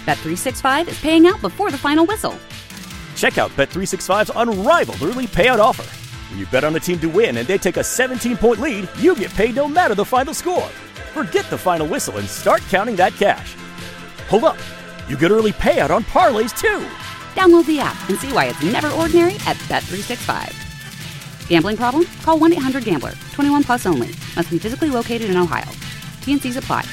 Bet365 is paying out before the final whistle. Check out Bet365's unrivaled early payout offer. When you bet on a team to win and they take a 17-point lead, you get paid no matter the final score. Forget the final whistle and start counting that cash. Hold up. You get early payout on parlays, too. Download the app and see why it's never ordinary at Bet365. Gambling problem? Call 1-800-GAMBLER. 21 plus only. Must be physically located in Ohio. T&Cs apply.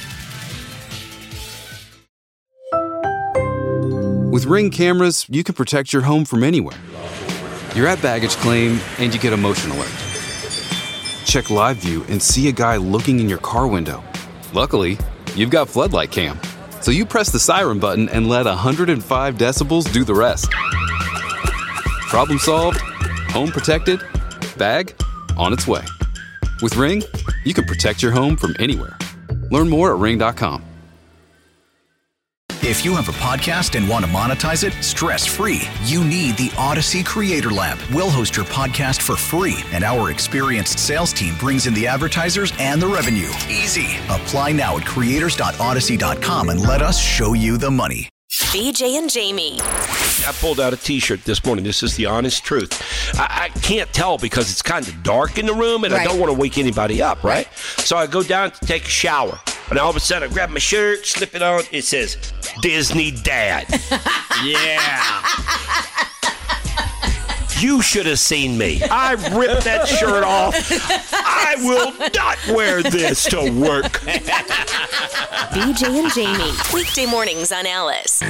With Ring cameras, you can protect your home from anywhere. You're at baggage claim and you get a motion alert. Check live view and see a guy looking in your car window. Luckily, you've got Floodlight Cam. So you press the siren button and let 105 decibels do the rest. Problem solved, home protected, bag on its way. With Ring, you can protect your home from anywhere. Learn more at ring.com. If you have a podcast and want to monetize it stress-free, you need the Odyssey Creator Lab. We'll host your podcast for free, and our experienced sales team brings in the advertisers and the revenue. Easy. Apply now at creators.odyssey.com and let us show you the money. BJ and Jamie. I pulled out a T-shirt this morning. This is the honest truth. I can't tell because it's kind of dark in the room, and I don't want to wake anybody up, right? So I go down to take a shower, and all of a sudden I grab my shirt, slip it on. It says, Disney Dad. Yeah. You should have seen me. I ripped that shirt off. I will not wear this to work. BJ and Jamie. Weekday mornings on Alice.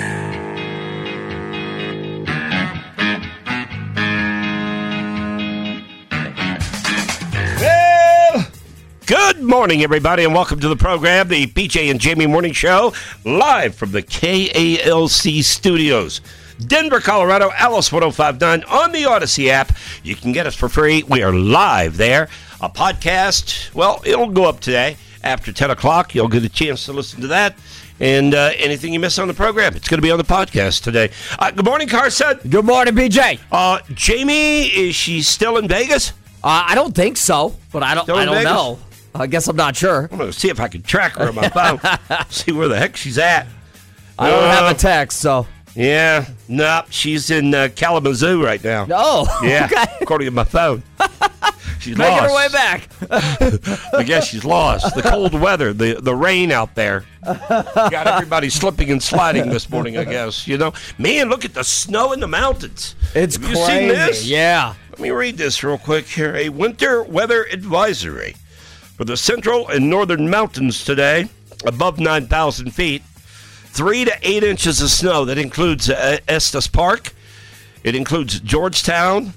Well, good morning, everybody, and welcome to the program, the BJ and Jamie Morning Show, live from the KALC studios. Denver, Colorado, Alice 105.9 on the Odyssey app. You can get us for free. We are live there. A podcast, well, it'll go up today after 10 o'clock. You'll get a chance to listen to that. And anything you miss on the program, it's going to be on the podcast today. Good morning, Carson. Good morning, BJ. Jamie, is she still in Vegas? I don't think so, but I don't know. I guess I'm not sure. I'm going to see if I can track her on my phone. See where the heck she's at. I don't have a text, so... Yeah, no, she's in Kalamazoo right now. Oh, yeah, okay. According to my phone. She's making lost. her way back. I guess she's lost. The cold weather, the rain out there, got everybody slipping and sliding this morning, I guess. You know, man, look at the snow in the mountains. It's Have crazy. you seen this? Yeah. Let me read this real quick here. A winter weather advisory for the central and northern mountains today, above 9,000 feet. 3 to 8 inches of snow. That includes Estes Park. It includes Georgetown.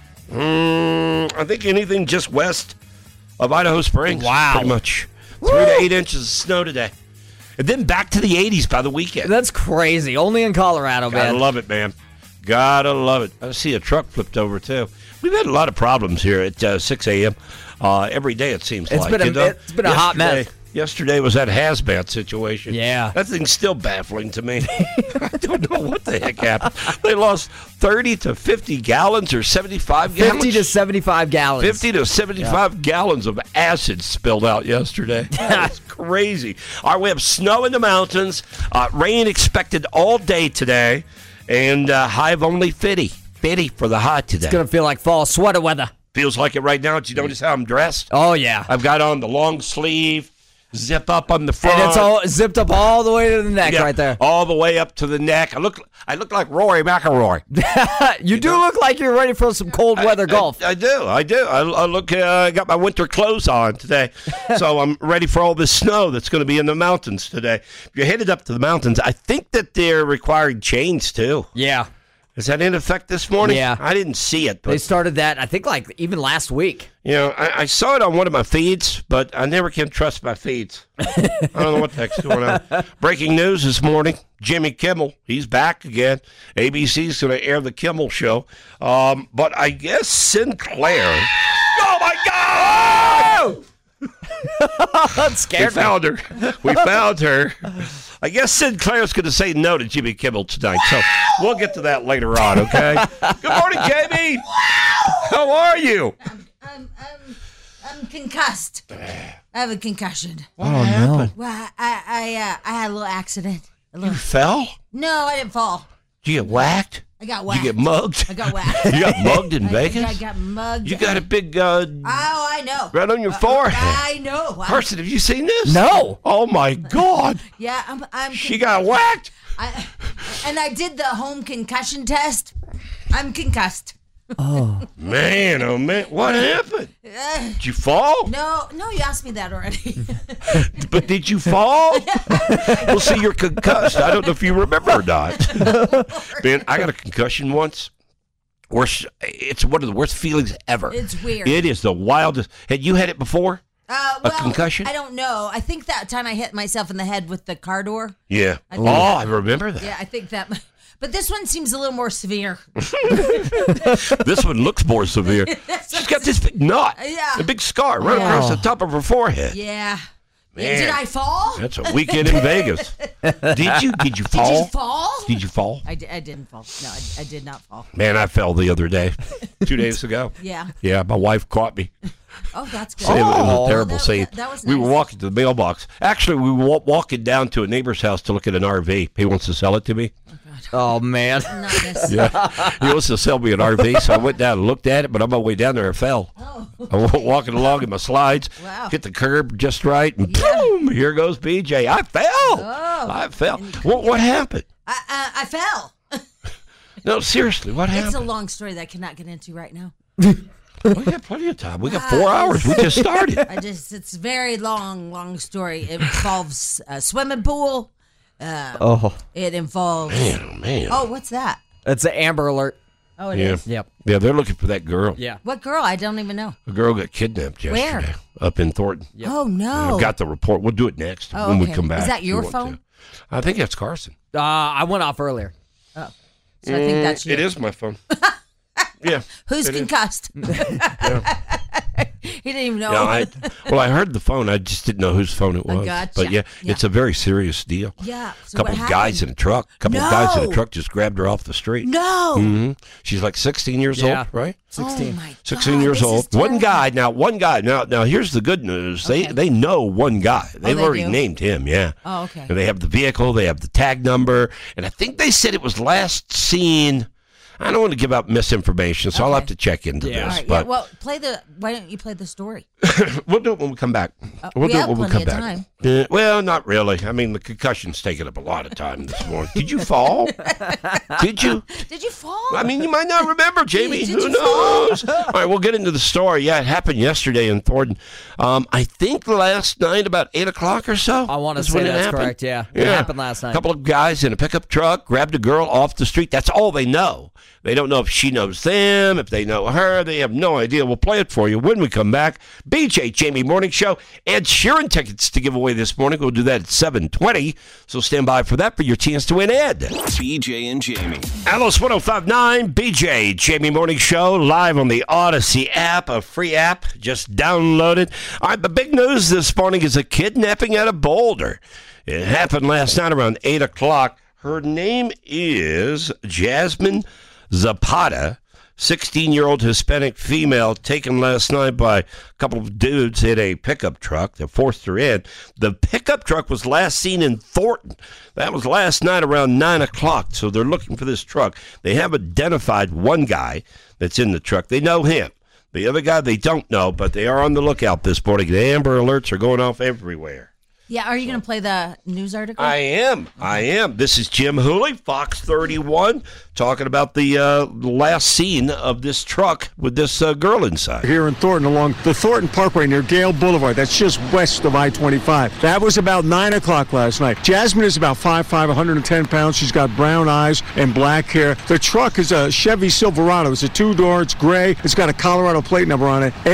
I think anything just west of Idaho Springs. Wow. Pretty much. Woo! 3 to 8 inches of snow today. And then back to the 80s by the weekend. That's crazy. Only in Colorado, man. Gotta love it, man. Gotta love it. I see a truck flipped over, too. We've had a lot of problems here at 6 a.m. Every day, it seems like. It's been a hot mess. Yesterday was that hazmat situation. Yeah. That thing's still baffling to me. I don't know what the heck happened. They lost 30 to 50 gallons or 75 gallons? 50 to 75 gallons. 50 to 75 gallons of acid spilled out yesterday. That's crazy. All right, we have snow in the mountains. Rain expected all day today. And high of only 50. 50 for the high today. It's going to feel like fall sweater weather. Feels like it right now. Did you notice how I'm dressed? Oh, yeah. I've got on the long sleeve. Zip up on the front. And it's all zipped up all the way to the neck right there. All the way up to the neck. I look like Rory McIlroy. you do look like you're ready for some cold weather golf. I do. I look. I got my winter clothes on today, so I'm ready for all this snow that's going to be in the mountains today. If you're headed up to the mountains, I think that they're requiring chains too. Yeah. Is that in effect this morning? Yeah. I didn't see it. But, they started that, I think, like even last week. You know, I saw it on one of my feeds, but I never can trust my feeds. I don't know what the heck's going on. Breaking news this morning, Jimmy Kimmel, he's back again. ABC's going to air the Kimmel Show. But I guess Sinclair. Oh, my God! That scared me. We found her. I guess Sinclair's going to say no to Jimmy Kimmel tonight, so we'll get to that later on, okay? Good morning, Jamie. How are you? I'm concussed. I have a concussion. What happened? Well, I had a little accident. You fell? No, I didn't fall. Did you get whacked? I got whacked. Did you get mugged? I got whacked. You got mugged in Vegas? I got mugged. You got a big I know. right on your forehead. I know. Carson, have you seen this? No. Oh my God. Yeah, I'm She got whacked. And I did the home concussion test. I'm concussed. Man, oh man, what happened? Did you fall? No, you asked me that already. But did you fall? Well, see, you're concussed. I don't know if you remember or not. Man, I got a concussion once. It's one of the worst feelings ever. It's weird. It is the wildest. Had you had it before? Well, a concussion? I don't know. I think that time I hit myself in the head with the car door. Yeah. I remember that. Yeah, I think that. But this one seems a little more severe. This one looks more severe. She's got this big knot. Yeah. A big scar right across the top of her forehead. Yeah. Man. Did I fall? That's a weekend in Vegas. Did you fall? Did you fall? Did you fall? I didn't fall. No, I did not fall. Man, I fell the other day. 2 days ago. Yeah. Yeah, my wife caught me. Oh, that's good. It was a terrible scene. That was We nice. were walking to the mailbox. Actually, we were walking down to a neighbor's house to look at an RV. He wants to sell it to me. Oh, man. Not this. Yeah. He wants to sell me an RV, so I went down and looked at it, but on my way down there, I fell. Oh. I went walking along in my slides, Wow. hit the curb just right, and boom, here goes BJ. I fell. Oh. I fell. What happened? I fell. No, seriously, what It's a happened? long story that I cannot get into right now. We got plenty of time. We got 4 hours. We just started. It's a very long story. It involves a swimming pool. It involves. Man. Oh, what's that? It's an Amber Alert. Oh, it is. Yep. Yeah, they're looking for that girl. Yeah. What girl? I don't even know. A girl got kidnapped yesterday up in Thornton. Yep. Oh no! I've got the report. We'll do it next when we come back. Is that if you your want phone? to. I think that's Carson. I went off earlier. So I think that's you. It is my phone. Yeah. Who's it is. concussed? He didn't even know. Yeah, I heard the phone. I just didn't know whose phone it was. Gotcha. But yeah, Yeah. it's a very serious deal. Yeah. So A couple what of guys in happened? a truck. A couple of guys in a No. truck just grabbed her off the street. No. hmm She's like 16 years Yeah. old, right? 16. Oh my 16 God, years this is old. One terrible. guy. Now here's the good news. Okay. They know one guy. They've they already do? named him, yeah. Oh, okay. And they have the vehicle, they have the tag number, and I think they said it was last seen. I don't want to give out misinformation, so I'll Okay. have to check into Yeah. All this. right. But Yeah. Well, why don't you play the story? we'll do it when we come back. We'll we do it have when we plenty come of back. time. Well, not really. I mean, the concussion's taking up a lot of time this morning. Did you fall? Did you? Did you fall? I mean, you might not remember, Jamie. Did Who you fall? knows? All right, we'll get into the story. Yeah, it happened yesterday in Thornton. I think last night about 8 o'clock or so. I want to is say when it that's happened. correct, yeah. It happened last night. A couple of guys in a pickup truck grabbed a girl off the street. That's all they know. They don't know if she knows them, if they know her. They have no idea. We'll play it for you when we come back. BJ Jamie Morning Show. Ed Sheeran tickets to give away this morning. We'll do that at 7:20. So stand by for that for your chance to win, Ed. BJ and Jamie. Alice 1059, BJ Jamie Morning Show, live on the Odyssey app, a free app. Just download it. All right, the big news this morning is a kidnapping out of Boulder. It happened last night around 8 o'clock. Her name is Jasmine Zapata, 16-year-old Hispanic female, taken last night by a couple of dudes in a pickup truck that forced her in. The pickup truck was last seen in Thornton. That was last night around 9 o'clock, so they're looking for this truck. They have identified one guy that's in the truck. They know him. The other guy they don't know, but they are on the lookout this morning. The Amber Alerts are going off everywhere. Yeah. Are you going to play the news article? I am. This is Jim Hooley, Fox 31, talking about the last scene of this truck with this girl inside. Here in Thornton, along the Thornton Parkway near Gale Boulevard. That's just west of I-25. That was about 9 o'clock last night. Jasmine is about 5'5", 110 pounds. She's got brown eyes and black hair. The truck is a Chevy Silverado. It's a two-door. It's gray. It's got a Colorado plate number on it,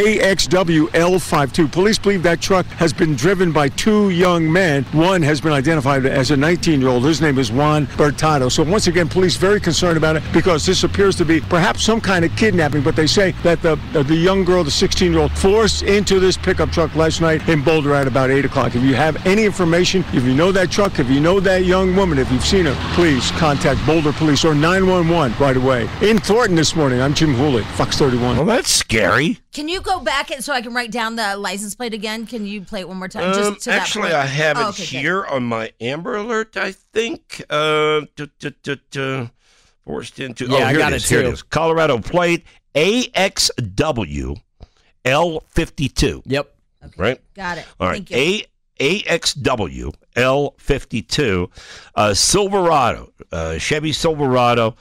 AXWL52. Police believe that truck has been driven by two young men. One has been identified as a 19-year-old. His name is Juan Bertado. So once again, police very concerned about it because this appears to be perhaps some kind of kidnapping, but they say that the young girl, the 16-year-old, forced into this pickup truck last night in Boulder at about 8 o'clock. If you have any information, if you know that truck, if you know that young woman, if you've seen her, please contact Boulder Police or 911 right away. In Thornton this morning, I'm Jim Hooley, Fox 31. Well, that's scary. Can you go back so I can write down the license plate again? Can you play it one more time? Just to actually, that point? I have it here on my Amber Alert, I think. Forced into. Yeah, I got it too. Here it is. Colorado plate AXW L52. Yep. Okay. Right? Got it. All right. Thank you. AXW L52 Silverado, Chevy Silverado.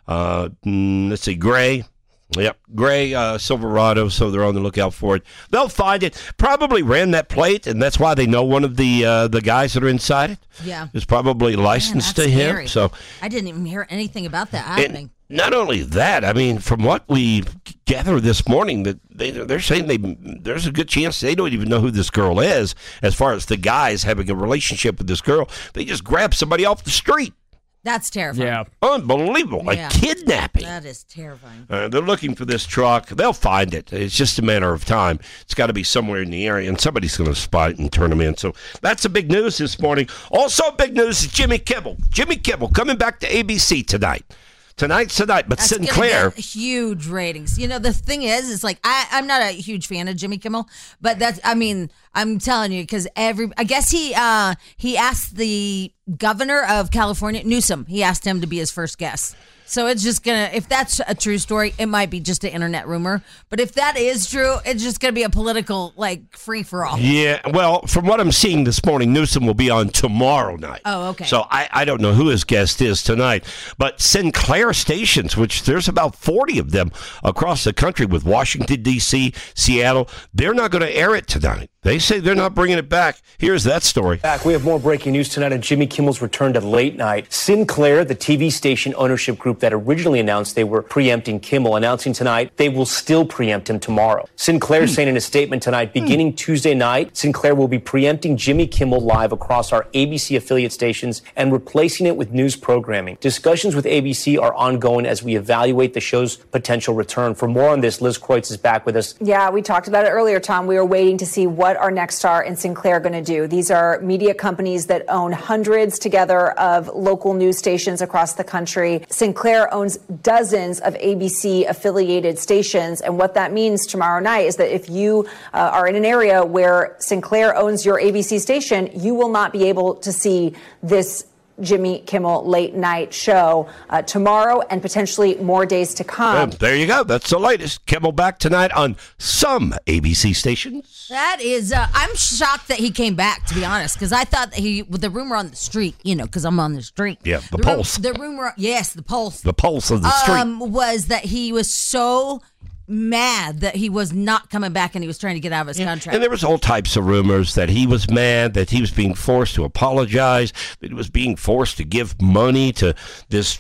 Let's see, gray. Yep, gray Silverado, so they're on the lookout for it. They'll find it. Probably ran that plate, and that's why they know one of the guys that are inside it. Yeah, is probably licensed to him. Scary. So I didn't even hear anything about that happening. Not only that, I mean, from what we gather this morning, that they're saying there's a good chance they don't even know who this girl is. As far as the guys having a relationship with this girl, they just grab somebody off the street. That's terrifying. Yeah. Unbelievable. Like kidnapping. That is terrifying. They're looking for this truck. They'll find it. It's just a matter of time. It's got to be somewhere in the area, and somebody's going to spot it and turn them in. So that's the big news this morning. Also, big news is Jimmy Kimmel. Jimmy Kimmel coming back to ABC tonight. Tonight's tonight, but That's Sinclair. Get huge ratings. You know, the thing is like I'm not a huge fan of Jimmy Kimmel, but I'm telling you, because I guess he asked the governor of California, Newsom, he asked him to be his first guest. So it's just if that's a true story, it might be just an internet rumor. But if that is true, it's just gonna be a political free for all. Yeah, well, from what I'm seeing this morning, Newsom will be on tomorrow night. Oh, okay. So I don't know who his guest is tonight, but Sinclair stations, which there's about 40 of them across the country with Washington, D.C., Seattle, they're not going to air it tonight. They say they're not bringing it back. Here's that story. We have more breaking news tonight on Jimmy Kimmel's return to late night. Sinclair, the TV station ownership group that originally announced they were preempting Kimmel, announcing tonight they will still preempt him tomorrow. Sinclair saying in a statement tonight, beginning Tuesday night, Sinclair will be preempting Jimmy Kimmel live across our ABC affiliate stations and replacing it with news programming. Discussions with ABC are ongoing as we evaluate the show's potential return. For more on this, Liz Kreutz is back with us. Yeah, we talked about it earlier, Tom. We were waiting to see what are Nexstar and Sinclair going to do. These are media companies that own hundreds together of local news stations across the country. Sinclair owns dozens of ABC affiliated stations. And what that means tomorrow night is that if you are in an area where Sinclair owns your ABC station, you will not be able to see this Jimmy Kimmel late night show tomorrow and potentially more days to come. There you go. That's the latest. Kimmel back tonight on some ABC stations. That is, I'm shocked that he came back, to be honest, because I thought that with the rumor on the street, because I'm on the street. Yeah, the pulse. The rumor, yes, the pulse. The pulse of the street. Was that he was so mad that he was not coming back and he was trying to get out of his contract. And there was all types of rumors that he was mad, that he was being forced to apologize, that he was being forced to give money to this,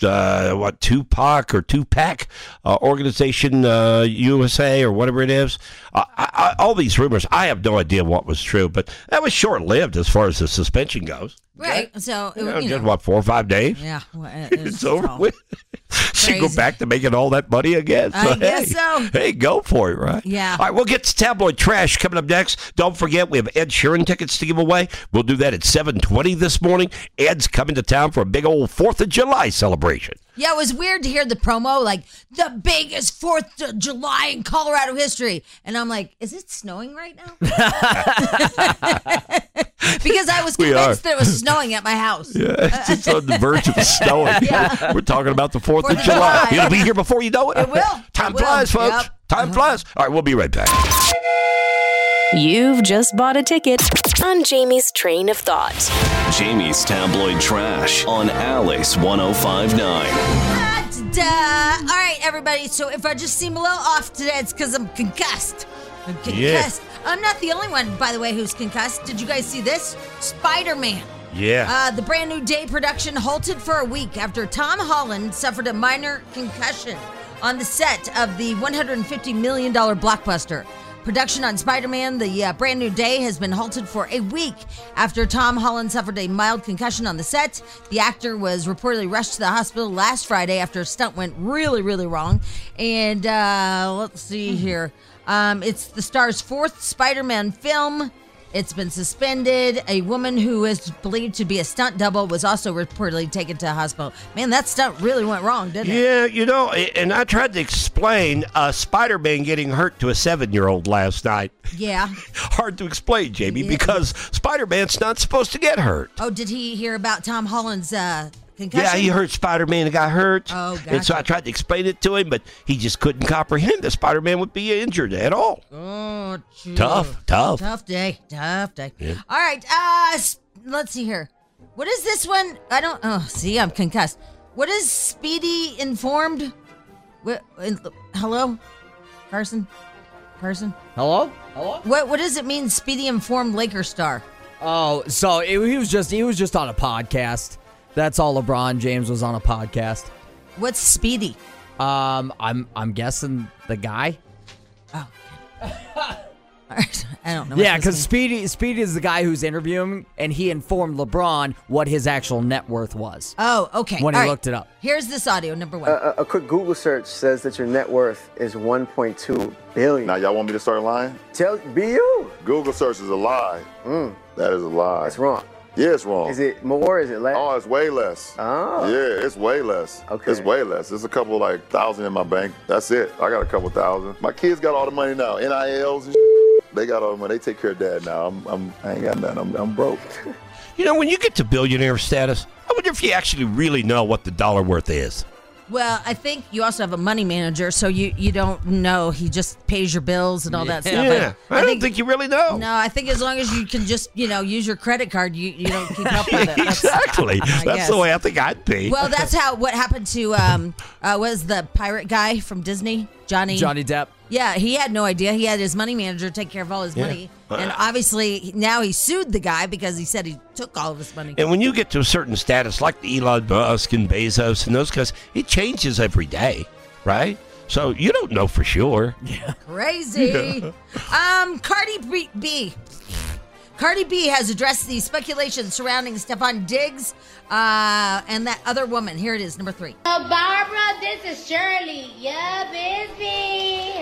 Tupac organization, USA or whatever it is. All these rumors, I have no idea what was true, but that was short-lived as far as the suspension goes. Right. So, just 4 or 5 days? Yeah. Well, it's over with. She go back to making all that money again. So, I guess so. Hey, go for it, right? Yeah. All right, we'll get to tabloid trash coming up next. Don't forget, we have Ed Sheeran tickets to give away. We'll do that at 7:20 this morning. Ed's coming to town for a big old 4th of July celebration. Yeah, it was weird to hear the promo, like, the biggest 4th of July in Colorado history. And I'm like, is it snowing right now? Because I was convinced that it was snowing at my house. Yeah, it's just on the verge of snowing. Yeah. We're talking about the 4th of July. It'll be here before you know it. It will. Time flies, folks. Yep. Time flies. All right, we'll be right back. You've just bought a ticket on Jamie's train of thought. Jamie's tabloid trash on Alice 105.9. All right, everybody. So if I just seem a little off today, it's because I'm concussed. I'm concussed. Yeah. I'm not the only one, by the way, who's concussed. Did you guys see this? Spider-Man. Yeah. The brand new day production halted for a week after Tom Holland suffered a minor concussion on the set of the $150 million blockbuster. Production on Spider-Man, the brand new day, has been halted for a week after Tom Holland suffered a mild concussion on the set. The actor was reportedly rushed to the hospital last Friday after a stunt went really, really wrong. And let's see here. It's the star's 4th Spider-Man film. It's been suspended. A woman who is believed to be a stunt double was also reportedly taken to a hospital. Man, that stunt really went wrong, didn't it? Yeah, you know, and I tried to explain Spider-Man getting hurt to a 7-year-old last night. Yeah. Hard to explain, Jamie, because Spider-Man's not supposed to get hurt. Oh, did he hear about Tom Holland's concussion? Yeah, he heard Spider-Man and got hurt. Oh, gotcha. And so I tried to explain it to him, but he just couldn't comprehend that Spider-Man would be injured at all. Oh, geez. Tough. Tough day. Yeah. All right, let's see here. What is this one? See, I'm concussed. What is Speedy Informed? Hello? Carson? Hello? What does it mean, Speedy Informed Laker star? Oh, so he was just on a podcast. That's all. LeBron James was on a podcast. What's Speedy? I'm guessing the guy. Oh. All right. I don't know. Yeah, because Speedy is the guy who's interviewing, and he informed LeBron what his actual net worth was. Oh, okay. When he looked it up. Here's this audio, number one. A quick Google search says that your net worth is $1.2 billion. Now, y'all want me to start lying? Be you. Google search is a lie. That is a lie. That's wrong. Yeah, it's wrong. Is it more? Is it less? Oh, it's way less. Oh. Yeah, it's way less. Okay. It's way less. There's a couple thousand in my bank. That's it. I got a couple thousand. My kids got all the money now. NILs and they got all the money. They take care of dad now. I ain't got nothing. I'm broke. You know, when you get to billionaire status, I wonder if you actually really know what the dollar worth is. Well, I think you also have a money manager, so you don't know. He just pays your bills and all that stuff. Yeah, I don't think you really know. No, I think as long as you can just, use your credit card, you don't keep up with it. Exactly. That's the way I think I'd be. Well, that's what happened to, was the pirate guy from Disney? Johnny Depp. Yeah, he had no idea. He had his money manager take care of all his money. And obviously, now he sued the guy because he said he took all of his money. And when you get to a certain status, like the Elon Musk and Bezos and those guys, it changes every day, right? So you don't know for sure. Yeah. Crazy. Yeah. Cardi B has addressed the speculation surrounding Stephon Diggs and that other woman. Here it is, number 3. Barbara, this is Shirley. Yeah, busy.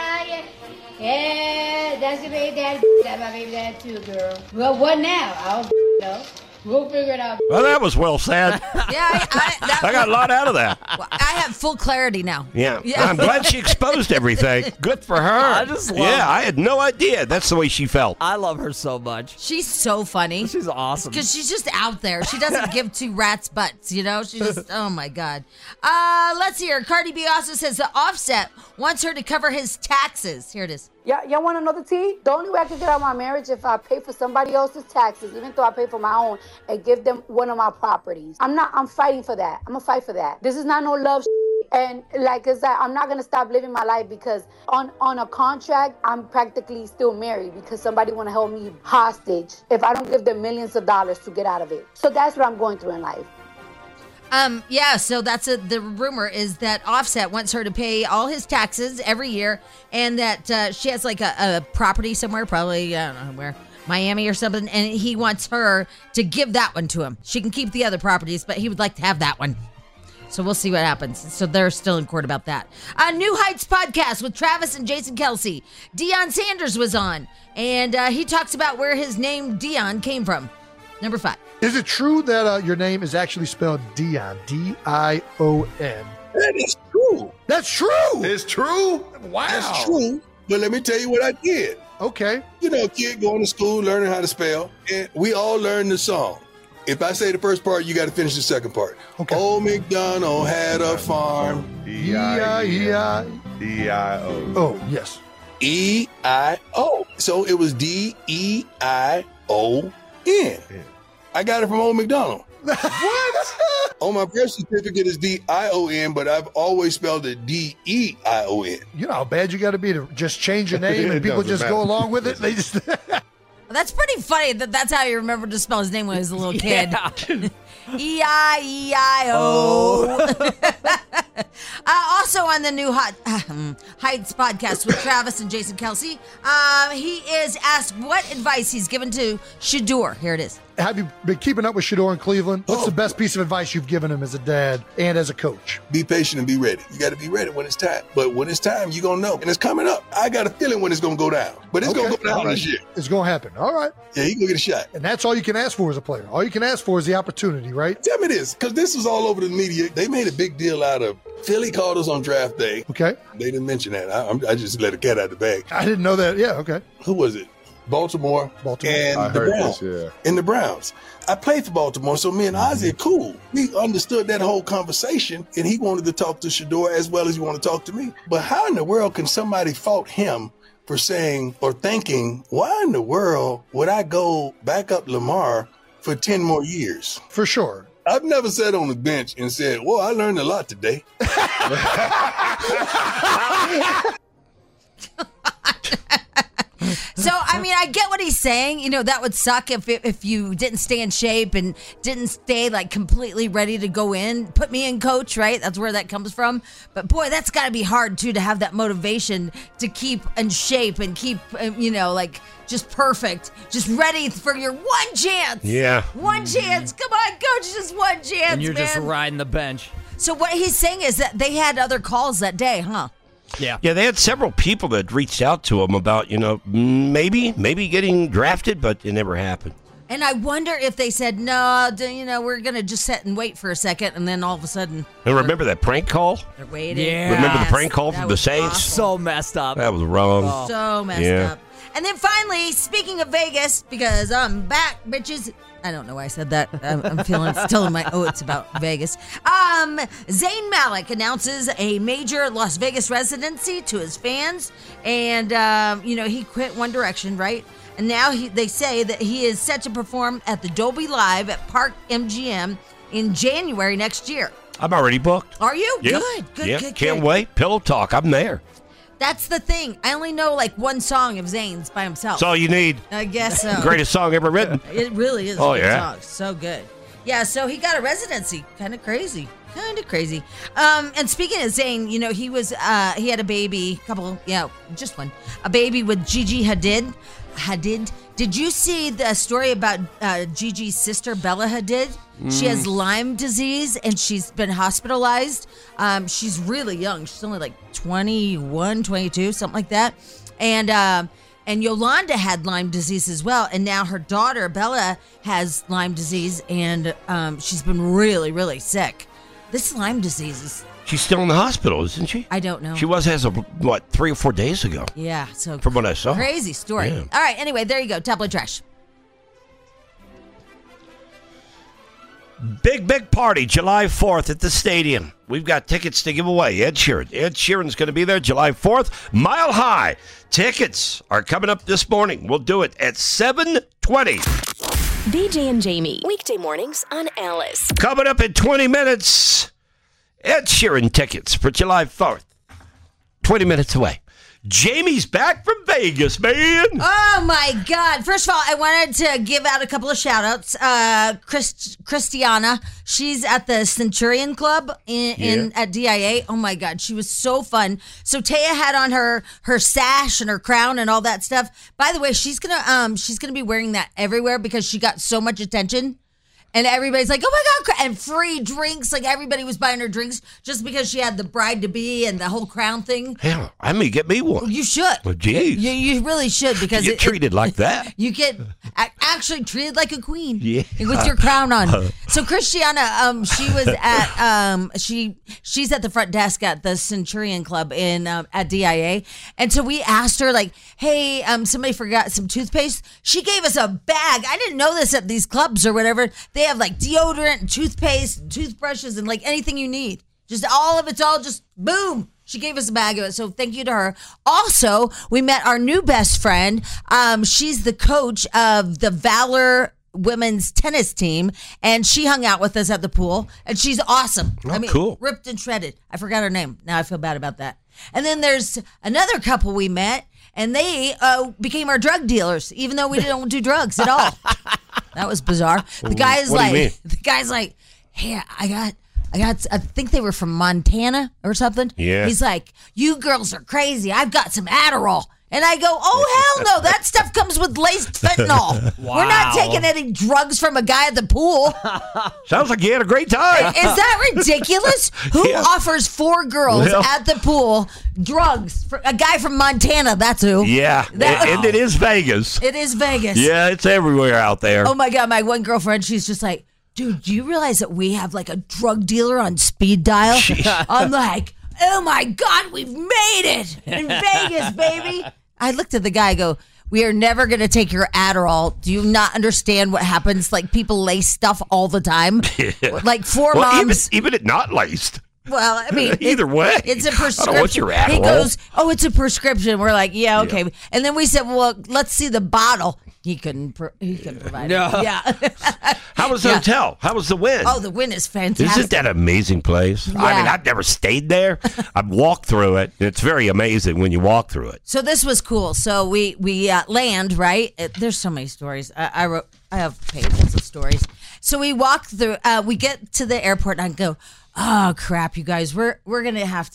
Yeah, that's your baby daddy. That's my baby daddy too, girl. Well, what now? I don't know. We'll figure it out. Well, that was well said. Yeah, I got a lot out of that. Well, I have full clarity now. Yeah. I'm glad she exposed everything. Good for her. I just love her. I had no idea. That's the way she felt. I love her so much. She's so funny. She's awesome. Because she's just out there. She doesn't give two rats butts, She's just, oh my God. Let's hear. Cardi B also says that Offset wants her to cover his taxes. Here it is. Y'all want another tea? The only way I can get out of my marriage if I pay for somebody else's taxes, even though I pay for my own, and give them one of my properties. I'm fighting for that. I'm gonna fight for that. This is not no love and like I said, I'm not gonna stop living my life because on a contract, I'm practically still married because somebody wanna hold me hostage if I don't give them millions of dollars to get out of it. So that's what I'm going through in life. So that's the rumor is that Offset wants her to pay all his taxes every year, and that she has like a property somewhere, probably, I don't know where, Miami or something, and he wants her to give that one to him. She can keep the other properties, but he would like to have that one. So we'll see what happens. So they're still in court about that. New Heights podcast with Travis and Jason Kelsey. Deion Sanders was on, and he talks about where his name Deion came from. Number 5. Is it true that your name is actually spelled Dion, D-I-O-N? That is true. That's true. It's true. Wow. That's true. But let me tell you what I did. Okay. A kid going to school, learning how to spell, and we all learned the song. If I say the first part, you got to finish the second part. Okay. Old MacDonald had a farm. E-I-E-I. D-I-O. Oh, yes. E-I-O. So it was D-E-I-O-N. Yeah. I got it from Old MacDonald. What? On my birth certificate is D-I-O-N, but I've always spelled it D-E-I-O-N. You know how bad you got to be to just change your name and people just go along with it? They just... That's pretty funny that's how you remember to spell his name when he was a little kid. Yeah. E-I-E-I-O. Also on the new Heights podcast with Travis and Jason Kelsey, he is asked what advice he's given to Shedeur. Here it is. Have you been keeping up with Shedeur in Cleveland? What's the best piece of advice you've given him as a dad and as a coach? Be patient and be ready. You got to be ready when it's time. But when it's time, you're going to know. And it's coming up. I got a feeling when it's going to go down. But it's going to go down this year. It's going to happen. All right. Yeah, you can go get a shot. And that's all you can ask for as a player. All you can ask for is the opportunity, right? Tell me this, because this was all over the media. They made a big deal out of Philly called us on draft day. Okay. They didn't mention that. I just let a cat out of the bag. I didn't know that. Yeah, okay. Who was it? Baltimore. And I the heard Browns. this, yeah. And the Browns. I played for Baltimore, so me and Ozzie are cool. We understood that whole conversation, and he wanted to talk to Shedeur as well as he wanted to talk to me. But how in the world can somebody fault him for saying or thinking, why in the world would I go back up Lamar for 10 more years? For sure. I've never sat on the bench and said, well, I learned a lot today. So, I mean, I get what he's saying. You know, that would suck if you didn't stay in shape and didn't stay, like, completely ready to go in. Put me in, coach, right? That's where that comes from. But, boy, that's got to be hard, too, to have that motivation to keep in shape and keep, you know, like, just perfect. Just ready for your one chance. Yeah. One chance. Come on, coach, just one chance, And you're man. just riding the bench. So what he's saying is that they had other calls that day, huh? Yeah. Yeah, they had several people that reached out to him about, you know, maybe getting drafted, but it never happened. And I wonder if they said, no, you know, we're going to just sit and wait for a second, and then all of a sudden. And remember that prank call? They're waiting. Yeah. Remember the prank call That from the was Saints? awful. So messed up. That was wrong. So messed up. And then finally, speaking of Vegas, because I'm back, bitches. I don't know why I said that. I'm feeling still in my oats about Vegas. Zayn Malik announces a major Las Vegas residency to his fans. And, you know, he quit One Direction, right? And now they say that he is set to perform at the Dolby Live at Park MGM in January next year. I'm already booked. Are you? Yep. Good. Yeah, Good. can't wait. Pillow Talk. I'm there. That's the thing. I only know like one song of Zayn's by himself. That's all you need. I guess so. Greatest song ever written. It really is Oh, a good yeah. song. So good. Yeah, so he got a residency. Kind of crazy. And speaking of Zayn, you know, he had a baby, just one. A baby with Gigi Hadid. Did you see the story about Gigi's sister, Bella Hadid? She has Lyme disease, and she's been hospitalized. She's really young. She's only like 21, 22, something like that. And Yolanda had Lyme disease as well. And now her daughter, Bella, has Lyme disease, and she's been really, really sick. This Lyme disease is... She's still in the hospital, isn't she? I don't know. She was as of, 3 or 4 days ago. Yeah. So from what I saw. Crazy story. Yeah. All right. Anyway, there you go. Tabloid trash. Big party July 4th at the stadium. We've got tickets to give away. Ed Sheeran's going to be there July 4th. Mile High. Tickets are coming up this morning. We'll do it at 7:20. BJ and Jamie. Weekday mornings on Alice. Coming up in 20 minutes. Ed Sheeran tickets for July 4th. 20 minutes away. Jamie's back from Vegas, man. Oh, my God. First of all, I wanted to give out a couple of shout-outs. Christiana, she's at the Centurion Club at DIA. Oh, my God. She was so fun. So Taya had on her sash and her crown and all that stuff. By the way, she's gonna be wearing that everywhere because she got so much attention. And everybody's like, oh, my God. And free drinks. Like, everybody was buying her drinks just because she had the bride-to-be and the whole crown thing. Hell, I may get me one. You should. Well, geez. You really should because you get treated like that. You get actually treated like a queen. Yeah. With your crown on. So Christiana, she was at she's at the front desk at the Centurion Club at DIA, and so we asked her like, hey, somebody forgot some toothpaste. She gave us a bag. I didn't know this at these clubs or whatever. They have like deodorant and toothpaste and toothbrushes and like anything you need. Just all of it's all just boom. She gave us a bag of it. So thank you to her. Also, we met our new best friend. She's the coach of the Valor women's tennis team, and she hung out with us at the pool, and she's awesome. Oh, cool. Ripped and shredded. I forgot her name. Now I feel bad about that. And then there's another couple we met, and they became our drug dealers, even though we don't do drugs at all. That was bizarre. The guy's like, hey, I got I think they were from Montana or something. Yeah. He's like, you girls are crazy. I've got some Adderall. And I go, oh, hell no. That stuff comes with laced fentanyl. Wow. We're not taking any drugs from a guy at the pool. Sounds like you had a great time. Is that ridiculous? Who offers 4 girls at the pool drugs? For a guy from Montana, that's who. Yeah, and it is Vegas. It is Vegas. Yeah, it's everywhere out there. Oh, my God. My one girlfriend, she's just like, dude, do you realize that we have like a drug dealer on speed dial? I'm like, oh, my God, we've made it in Vegas, baby. I looked at the guy, I go, we are never going to take your Adderall. Do you not understand what happens? Like, people lace stuff all the time. Like, 4 moms. Even it not laced. Well, I mean, either way, it's a prescription. I don't want your Adderall. He goes, "Oh, it's a prescription." We're like, "Yeah, okay." And then we said, "Well, let's see the bottle." He couldn't provide it. Yeah. How was the hotel? How was the Wynn? Oh, the Wynn is fantastic. Isn't that an amazing place? Yeah. I mean, I've never stayed there. I've walked through it. It's very amazing when you walk through it. So this was cool. So we land, right? There's so many stories. I have pages of stories. So we walk through. We get to the airport, and I go, oh crap, you guys, we're gonna have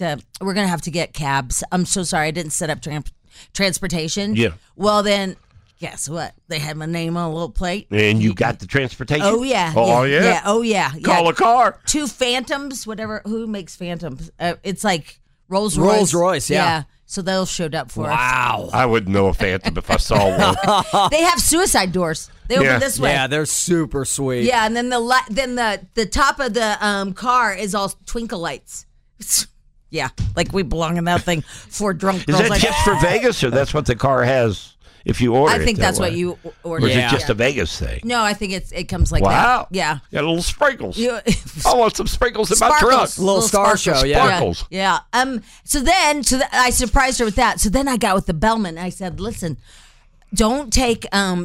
to get cabs. I'm so sorry, I didn't set up transportation. Yeah. Well then, guess what? They had my name on a little plate. And you got the transportation? Oh yeah. Oh yeah. Yeah. Oh yeah. Call a car. 2 Phantoms, whatever. Who makes Phantoms? It's like Rolls Royce. Rolls Royce. Yeah. So they'll showed up for us. Wow. I wouldn't know a Phantom if I saw one. They have suicide doors. They open this way. Yeah, they're super sweet. Yeah, and then the top of the car is all twinkle lights. Yeah, like we belong in that thing for drunk girls. Is that just for Vegas, or that's what the car has if you order it? I think that's what you order. Or is it just a Vegas thing? No, I think it comes like wow. that. Yeah. Got little sprinkles. I want some sprinkles in my Sparkles. truck. Little star show, yeah. Sparkles. Yeah. So I surprised her with that. So then I got with the bellman. I said, listen, don't take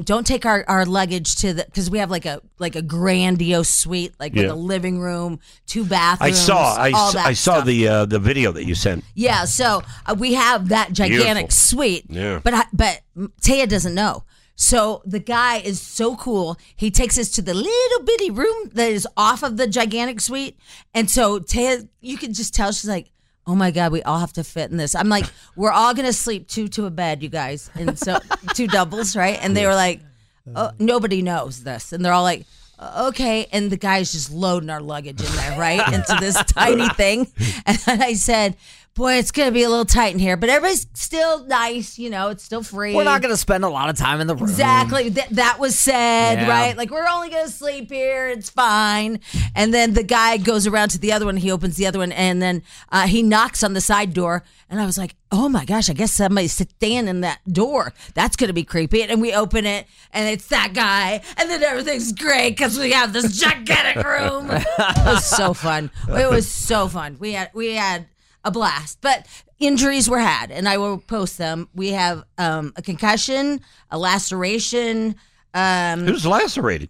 our luggage to the, because we have like a grandiose suite, like with a living room, 2 bathrooms. I saw the video that you sent. Yeah, so we have that gigantic suite. Yeah. But Taya doesn't know. So the guy is so cool. He takes us to the little bitty room that is off of the gigantic suite. And so Taya, you can just tell, she's like, oh my God, we all have to fit in this. I'm like, we're all going to sleep 2 to a bed, you guys. And so 2 doubles, right? And they were like, oh, nobody knows this. And they're all like, okay. And the guy's just loading our luggage in there, right? Into this tiny thing. And then I said, boy, it's going to be a little tight in here, but everybody's still nice. You know, it's still free. We're not going to spend a lot of time in the room. Exactly. That was said, right? Like, we're only going to sleep here. It's fine. And then the guy goes around to the other one. He opens the other one, and then he knocks on the side door. And I was like, oh, my gosh, I guess somebody's standing in that door. That's going to be creepy. And we open it, and it's that guy. And then everything's great because we have this gigantic room. It was so fun. It was so fun. We had a blast, but injuries were had, and I will post them. We have a concussion, a laceration. Who's lacerated?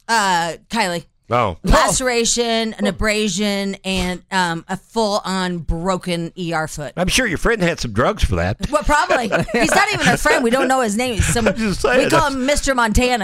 Kylie. Oh. Laceration, an abrasion, and a full-on broken ER foot. I'm sure your friend had some drugs for that. Well, probably. He's not even a friend. We don't know his name. He's someone. We call him Mr. Montana.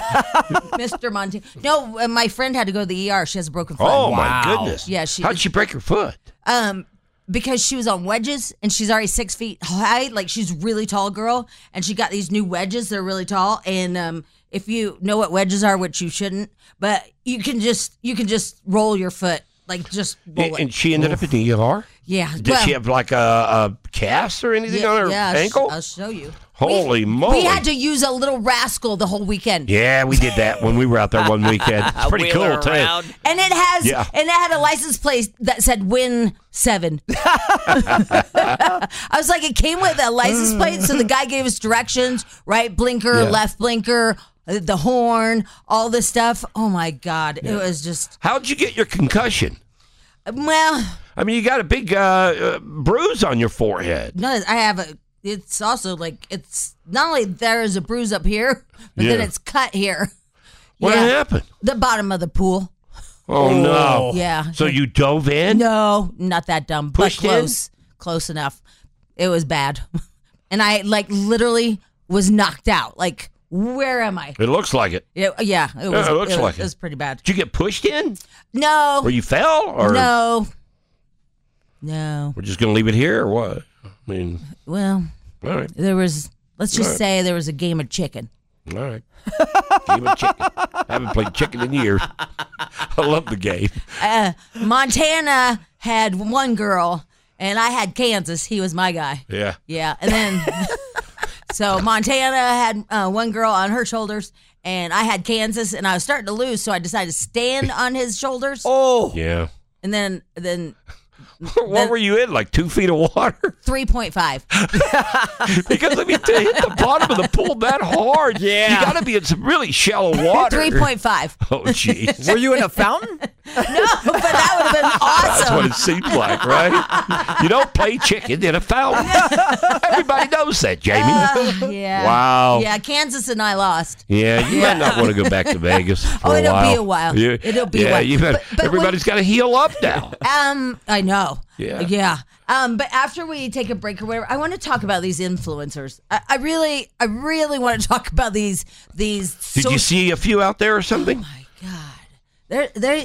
Mr. Montana. No, my friend had to go to the ER. She has a broken foot. Oh, my goodness. Yeah. How'd she break her foot? Because she was on wedges and she's already 6 feet high. Like, she's a really tall girl, and she got these new wedges. They're really tall. And if you know what wedges are, which you shouldn't, but you can just roll your foot. Like, just roll it. And she ended up in the ER? Yeah. Did she have like a cast or anything on her ankle? I'll show you. Holy moly. We had to use a little rascal the whole weekend. Yeah, we did that when we were out there one weekend. It's pretty cool, too. And it had a license plate that said Win 7. I was like, it came with a license plate, so the guy gave us directions, right blinker, left blinker, the horn, all this stuff. Oh, my God. It was just... How'd you get your concussion? Well... I mean, you got a big bruise on your forehead. No, I have it's also like, it's not only there is a bruise up here, but then it's cut here. What happened? The bottom of the pool. Oh, no. Yeah. So you dove in? No, not that dumb. Pushed but close. Close enough. It was bad. And I, like, literally was knocked out. Like, Where am I? It looks like it. Yeah, it was. It looks like it was pretty bad. Did you get pushed in? No. Or you fell? Or No. We're just going to leave it here, or what? I mean, well, all right. There was. Let's just say there was a game of chicken. All right. Game of chicken. I haven't played chicken in years. I love the game. Montana had one girl, and I had Kansas. He was my guy. Yeah. Yeah, and then so Montana had one girl on her shoulders, and I had Kansas, and I was starting to lose, so I decided to stand on his shoulders. Oh. Yeah. And then what were you in, like 2 feet of water? 3.5. Because if you hit the bottom of the pool that hard, you got to be in some really shallow water. 3.5. Oh, jeez. Were you in a fountain? No, but that would have been awesome. That's what it seemed like, right? You don't play chicken in a fountain. Everybody knows that, Jamie. Yeah. Wow. Yeah, Kansas and I lost. Yeah, you might not want to go back to Vegas for it'll a while. be a while. It'll be a while. You better, But everybody's got to heal up now. I know. Yeah. Yeah. But after we take a break or whatever, I want to talk about these influencers. I really want to talk about these. Did you see a few out there or something? Oh my God,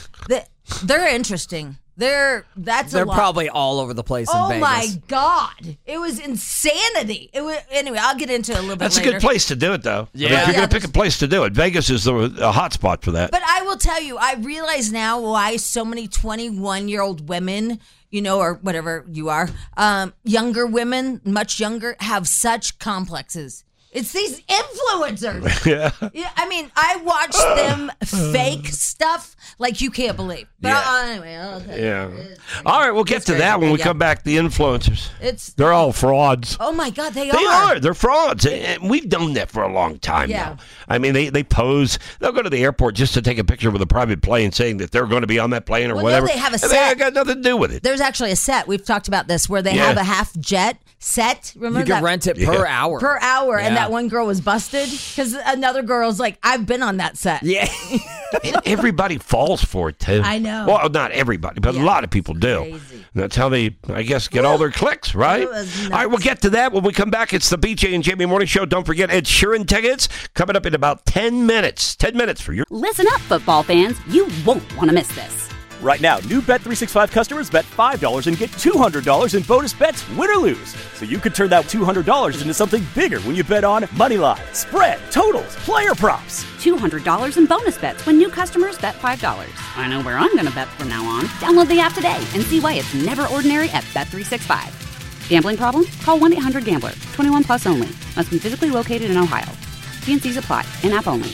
they're interesting. They're probably all over the place in Vegas. Oh my God, it was insanity. It was anyway. I'll get into it a little bit. That's later. a good place to do it, though. Yeah. I mean, if you're going to pick a place to do it, Vegas is a hot spot for that. But I will tell you, I realize now why so many 21-year-old women, or whatever you are, younger women, much younger, have such complexes. It's these influencers. Yeah. Yeah, I mean, I watch them fake stuff like you can't believe. But anyway, okay. Yeah. All right, we'll get to that when we come back. The influencers. They're all frauds. Oh my God, they They are. are. They're frauds. And we've done that for a long time Yeah. now. I mean, they pose. They'll go to the airport just to take a picture with a private plane saying that they're going to be on that plane or Well, whatever. no, they have a And they set. ain't got nothing to do with it. There's actually a set. We've talked about this where they Yeah. have a half jet set. Remember You can that? rent it per hour. Per hour. And Yeah. that one girl was busted because another girl's like, I've been on that set. Yeah. And everybody falls for it, too. I know. Well, not everybody, but a lot of people do. And that's how they, I guess, get all their clicks, right? It was All right, we'll get to that when we come back. It's the BJ and Jamie Morning Show. Don't forget Ed Sheeran tickets coming up in about 10 minutes. 10 minutes for your... Listen up, football fans. You won't want to miss this. Right now, new Bet365 customers bet $5 and get $200 in bonus bets, win or lose. So you could turn that $200 into something bigger when you bet on moneyline, spread, totals, player props. $200 in bonus bets when new customers bet $5. I know where I'm going to bet from now on. Download the app today and see why it's never ordinary at Bet365. Gambling problem? Call 1-800-GAMBLER. 21 plus only. Must be physically located in Ohio. T&Cs apply. In-app only.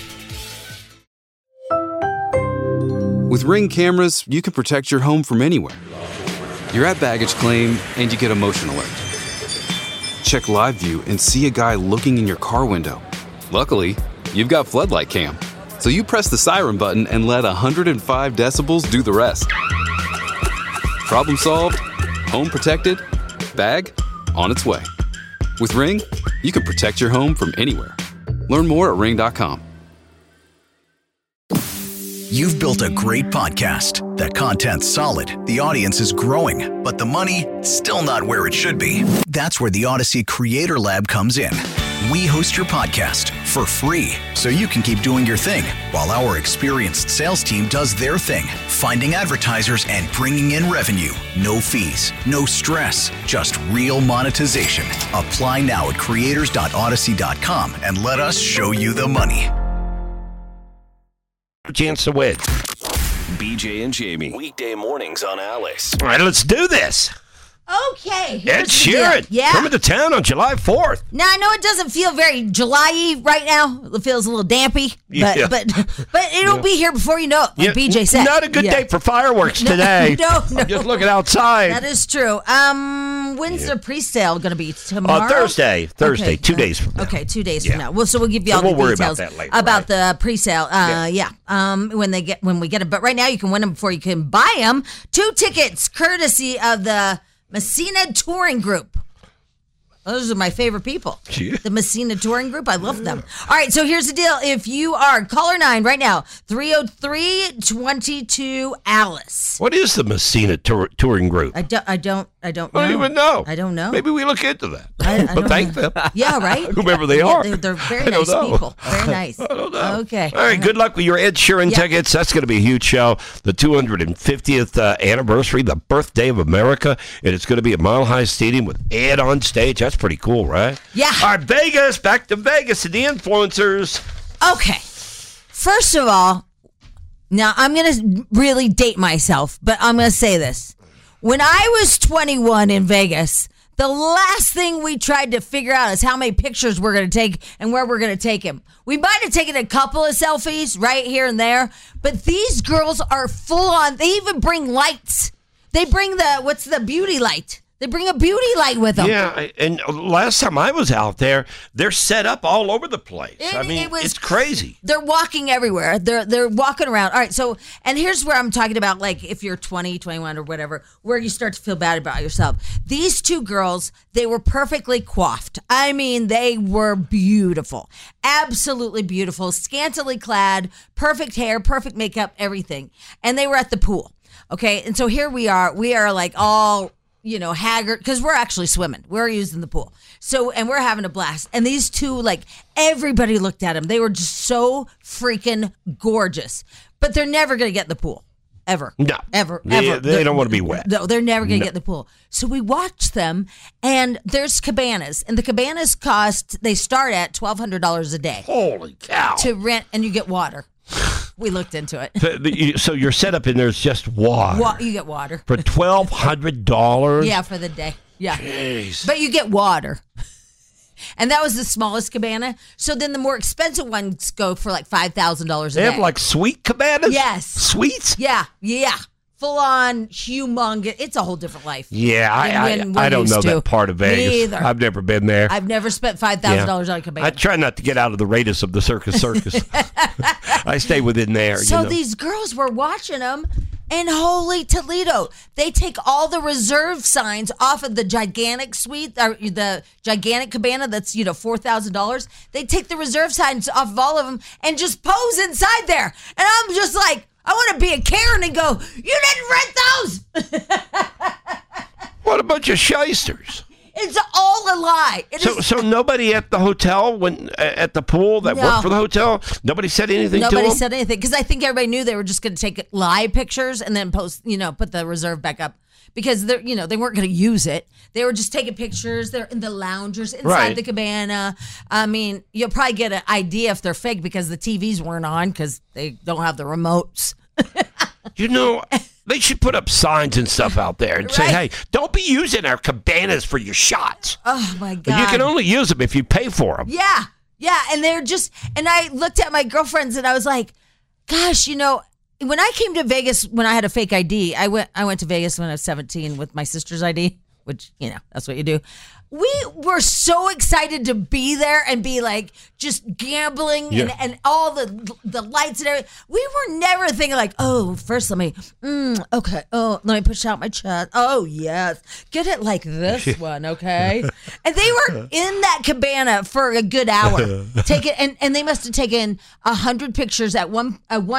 With Ring cameras, you can protect your home from anywhere. You're at baggage claim and you get a motion alert. Check live view and see a guy looking in your car window. Luckily, you've got floodlight cam. So you press the siren button and let 105 decibels do the rest. Problem solved, home protected, bag on its way. With Ring, you can protect your home from anywhere. Learn more at ring.com. You've built a great podcast. That content's solid, the audience is growing, but the money, still not where it should be. That's where the Odyssey Creator Lab comes in. We host your podcast for free, so you can keep doing your thing, while our experienced sales team does their thing, finding advertisers and bringing in revenue. No fees, no stress, just real monetization. Apply now at creators.odyssey.com and let us show you the money. Chance to win. BJ and Jamie, weekday mornings on Alice. All right, let's do this. Okay. Ed here's the deal. Sheeran Yeah. coming to town on July 4th. Now I know it doesn't feel very July-y right now. It feels a little dampy, but Yeah. but it'll be here before you know it. Like BJ said, Not a good day for fireworks today. No. I'm just looking outside. That is true. When's the pre-sale going to be? Tomorrow? Thursday. Okay. 2 days from now. Okay, 2 days from now. Well, so we'll give you So all we'll the worry details about that later, about the pre-sale. When we get it. But right now, you can win them before you can buy them. 2 tickets, courtesy of the Messina Touring Group. Those are my favorite people. Yeah. The Messina Touring Group. I love them. All right, so here's the deal. If you are caller 9 right now, 303-22 Alice. What is the Messina Touring Group? I don't I don't know. I don't even know. I don't know. Maybe we look into that. I But thank them. Yeah, right? Whomever they Yeah, are. They're very I don't nice know. people. Very nice. I don't know. Okay. All right, good luck with your Ed Sheeran Yeah. tickets. That's going to be a huge show. The 250th anniversary, the birthday of America, and it's going to be at Mile High Stadium with Ed on stage. That's pretty cool, right? Yeah. All right, Vegas, back to Vegas and the influencers. Okay. First of all, now I'm going to really date myself, but I'm going to say this. When I was 21 in Vegas, the last thing we tried to figure out is how many pictures we're going to take and where we're going to take them. We might have taken a couple of selfies right here and there, but these girls are full on. They even bring lights. They bring the beauty light. They bring a beauty light with them. Yeah, and last time I was out there, they're set up all over the place. It's crazy. They're walking everywhere. They're walking around. All right, so, and here's where I'm talking about, like, if you're 20, 21 or whatever, where you start to feel bad about yourself. These two girls, they were perfectly coiffed. I mean, they were beautiful. Absolutely beautiful. Scantily clad, perfect hair, perfect makeup, everything. And they were at the pool. Okay, and so here we are. We are like all, haggard, because we're actually swimming. We're using the pool. So, and we're having a blast. And these two, like, everybody looked at them. They were just so freaking gorgeous. But they're never going to get in the pool. Ever. No. Ever. They don't want to be wet. No, they're never going to get in the pool. So we watched them, and there's cabanas. And the cabanas they start at $1,200 a day. Holy cow. To rent, and you get water. We looked into it. So your setup in there is just water. You get water. For $1,200? Yeah, for the day. Yeah. Jeez. But you get water. And that was the smallest cabana. So then the more expensive ones go for like $5,000 a day. They have like suite cabanas? Yes. Suites? Yeah. Full on, humongous. It's a whole different life. Yeah, I don't know that part of Vegas. Me either. I've never been there. I've never spent $5,000 on a cabana. I try not to get out of the radius of the circus. I stay within there. So these girls were watching them, and holy Toledo, they take all the reserve signs off of the gigantic suite, or the gigantic cabana that's, $4,000. They take the reserve signs off of all of them and just pose inside there. And I'm just like, I want to be a Karen and go, you didn't rent those. What a bunch of shysters. It's all a lie. So nobody at the hotel, at the pool that worked for the hotel, nobody said anything to them? Nobody said anything, because I think everybody knew they were just going to take live pictures and then post, put the reserve back up. Because they weren't going to use it. They were just taking pictures. They're in the loungers inside the cabana. I mean, you'll probably get an idea if they're fake because the TVs weren't on because they don't have the remotes. They should put up signs and stuff out there and say, hey, don't be using our cabanas for your shots. Oh, my God. You can only use them if you pay for them. Yeah. And they're just, and I looked at my girlfriends and I was like, gosh, when I came to Vegas, when I had a fake ID, I went to Vegas when I was 17 with my sister's ID, which, that's what you do. We were so excited to be there and be like just gambling and all the lights and everything. We were never thinking like, oh, first let me push out my chest. Oh, yes. Get it like this one, okay? And they were in that cabana for a good hour. And they must have taken 100 pictures at one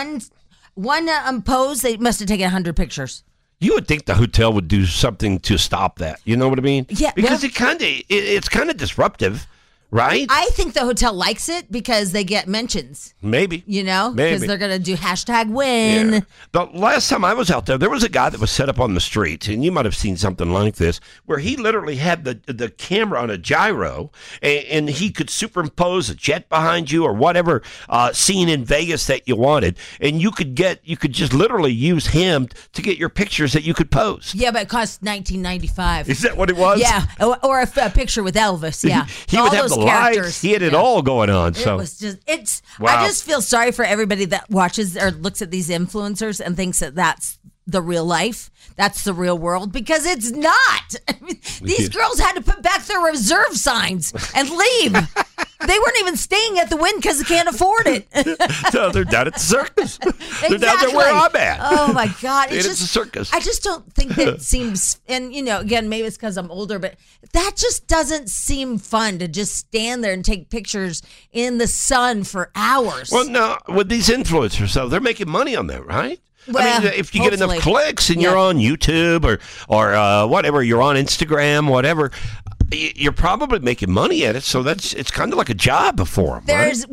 pose. They must have taken 100 pictures. You would think the hotel would do something to stop that. You know what I mean? Yeah. Because it's kind of disruptive, right? I think the hotel likes it because they get mentions. Maybe. Because they're going to do #win. Yeah. The last time I was out there was a guy that was set up on the street, and you might have seen something like this, where he literally had the camera on a gyro, and he could superimpose a jet behind you or whatever scene in Vegas that you wanted, and you could just literally use him to get your pictures that you could post. Yeah, but it cost $19.95. Is that what it was? Yeah, or a picture with Elvis. Yeah, he would have the lights. He had it all going on. It was just Wow. I just feel sorry for everybody that watches or looks at these influencers and thinks that that's the real life. That's the real world, because it's not. I mean, these girls had to put back their reserve signs and leave. They weren't even staying at the Wynn because they can't afford it. So they're down at the circus. They're down there where I'm at. Oh, my God. It's just a circus. I just don't think that seems, and, again, maybe it's because I'm older, but that just doesn't seem fun to just stand there and take pictures in the sun for hours. Well, no, with these influencers, though, they're making money on that, right? I mean, if you get enough clicks and you're on YouTube or whatever, you're on Instagram, whatever, you're probably making money at it. So it's kind of like a job for them. There's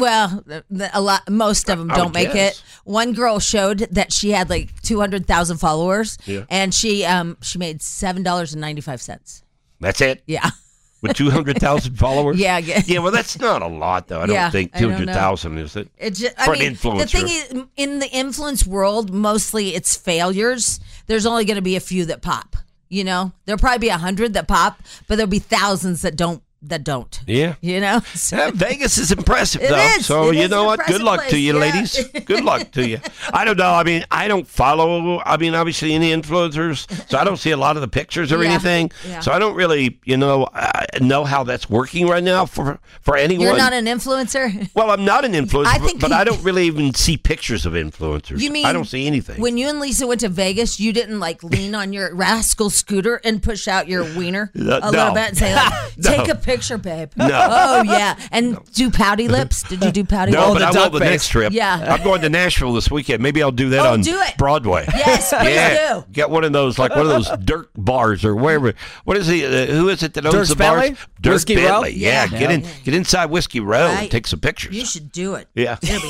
most of them don't make it. One girl showed that she had like 200,000 followers, and she made $7.95. That's it. Yeah. With 200,000 followers? Yeah. Yeah, well, that's not a lot, though. I don't think 200,000 is it? It's just, for an influencer. The thing is, in the influence world, mostly it's failures. There's only going to be a few that pop. You know, there'll probably be 100 that pop, but there'll be thousands that don't. Yeah. You know? Vegas is impressive, though. It is. So, It you is know an what? Good impressive luck place. to you, Yeah. ladies. Good luck to you. I don't know. I mean, I don't follow, obviously, any influencers, so I don't see a lot of the pictures or anything. Yeah. So I don't really, know how that's working right now for anyone. You're not an influencer? Well, I'm not an influencer, but I don't he- really even see pictures of influencers. You mean I don't see anything. When you and Lisa went to Vegas, you didn't like lean on your rascal scooter and push out your wiener a little bit and say, like, take a picture, babe. No. Oh, yeah. And do pouty lips? Did you do pouty lips? No, but I will the next trip. Yeah. I'm going to Nashville this weekend. Maybe I'll do that on do it. Broadway. Yes, please do. Get one of those, like one of those Dirk bars or wherever. What is he? Who is it that owns Dirk the bars? Bentley? Dirk Whiskey Row? Bentley. Yeah. Get inside Whiskey Row and Right. take some pictures. You should do it. Yeah. It'll be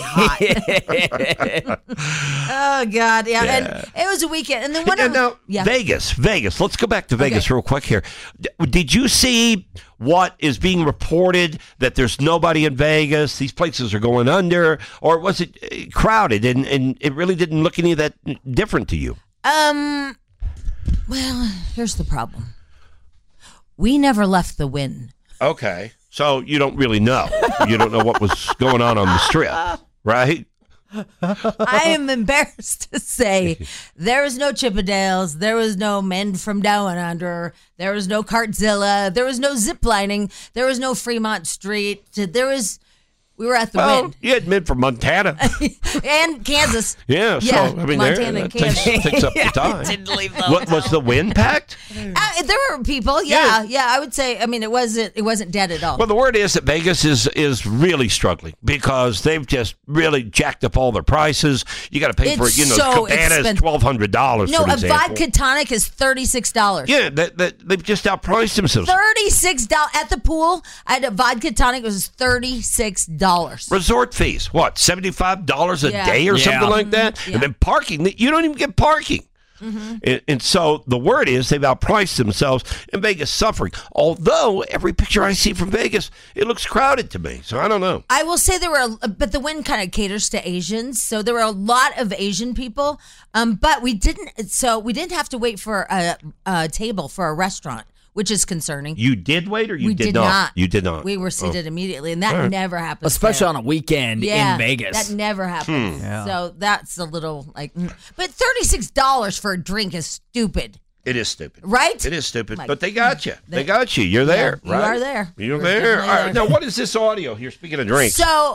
hot. Oh, God. Yeah. And it was a weekend. And then Vegas. Let's go back to Vegas real quick here. Did you see what is being reported that there's nobody in Vegas? These places are going under, or was it crowded and it really didn't look any of that different to you? Well, here's the problem. We never left the Wynn. Okay. So you don't really know. You don't know what was going on the strip, right? I am embarrassed to say there was no Chippendales, there was no Men from Down Under, there was no Cartzilla, there was no ziplining, there was no Fremont Street. We were at the Wynn. You had men from Montana. And Kansas. Yeah, so I mean, Montana and that takes up the time. Didn't leave the What was the Wynn packed? There were people, yeah. I would say. I mean, it wasn't dead at all. Well, the word is that Vegas is really struggling because they've just really jacked up all their prices. You got to pay for it. It's so Cabana is $1,200. No, for a example. vodka tonic is $36. Yeah, they've just outpriced themselves. $36 at the pool. I had a vodka tonic. It was $36. Resort fees, what, $75 a Yeah. day or Yeah. something like that? Yeah. And then parking, you don't even get parking. And so the word is they've outpriced themselves, and Vegas suffering. Although every picture I see from Vegas, it looks crowded to me. So I don't know. I will say but the Wynn kind of caters to Asians, so there were a lot of Asian people. But we didn't have to wait for a table for a restaurant, which is concerning. You did wait, or We did did not? not. You did not. We were seated immediately, and that All right. never happens. Especially there. on a weekend in Vegas. That never happens. Yeah. So that's a little like, but $36 for a drink is stupid. It is stupid. Right? It is stupid. Like, but they got you. They got you. You're there, you right? are there. You're We're there. definitely All right. there. Now, what is this audio here? Speaking of drinks. So,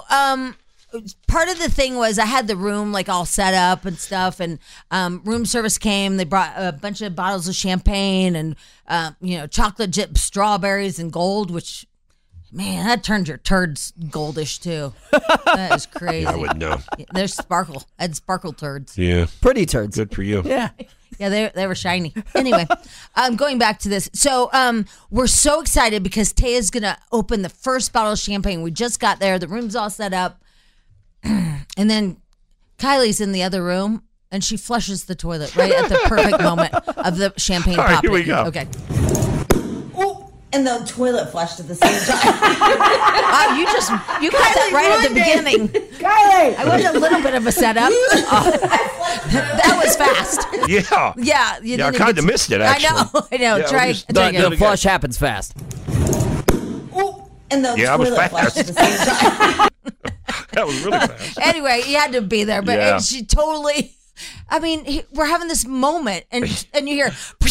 part of the thing was I had the room like all set up and stuff, and room service came. They brought a bunch of bottles of champagne and chocolate chip strawberries and gold, which, man, that turned your turds goldish too. That is crazy. Yeah, I wouldn't know. There's sparkle. I had sparkle turds. Yeah. Pretty turds. Good for you. Yeah. Yeah, they were shiny. Anyway, going back to this. So we're so excited because Taya's going to open the first bottle of champagne. We just got there. The room's all set up. And then Kylie's in the other room, and she flushes the toilet right at the perfect moment of the champagne All right, popping. here we go. Okay. And the toilet flushed at the same time. Wow, you got that right at the beginning. Kylie! I went a little bit of a setup. That was fast. Yeah. Yeah. Yeah, I kind of missed it, actually. I know. Yeah, Try The flush happens fast. And the Yeah, I was toilet flushed fast. at the same time. That was really fast. Anyway, he had to be there, but Yeah. she totally. I mean, we're having this moment, and you hear.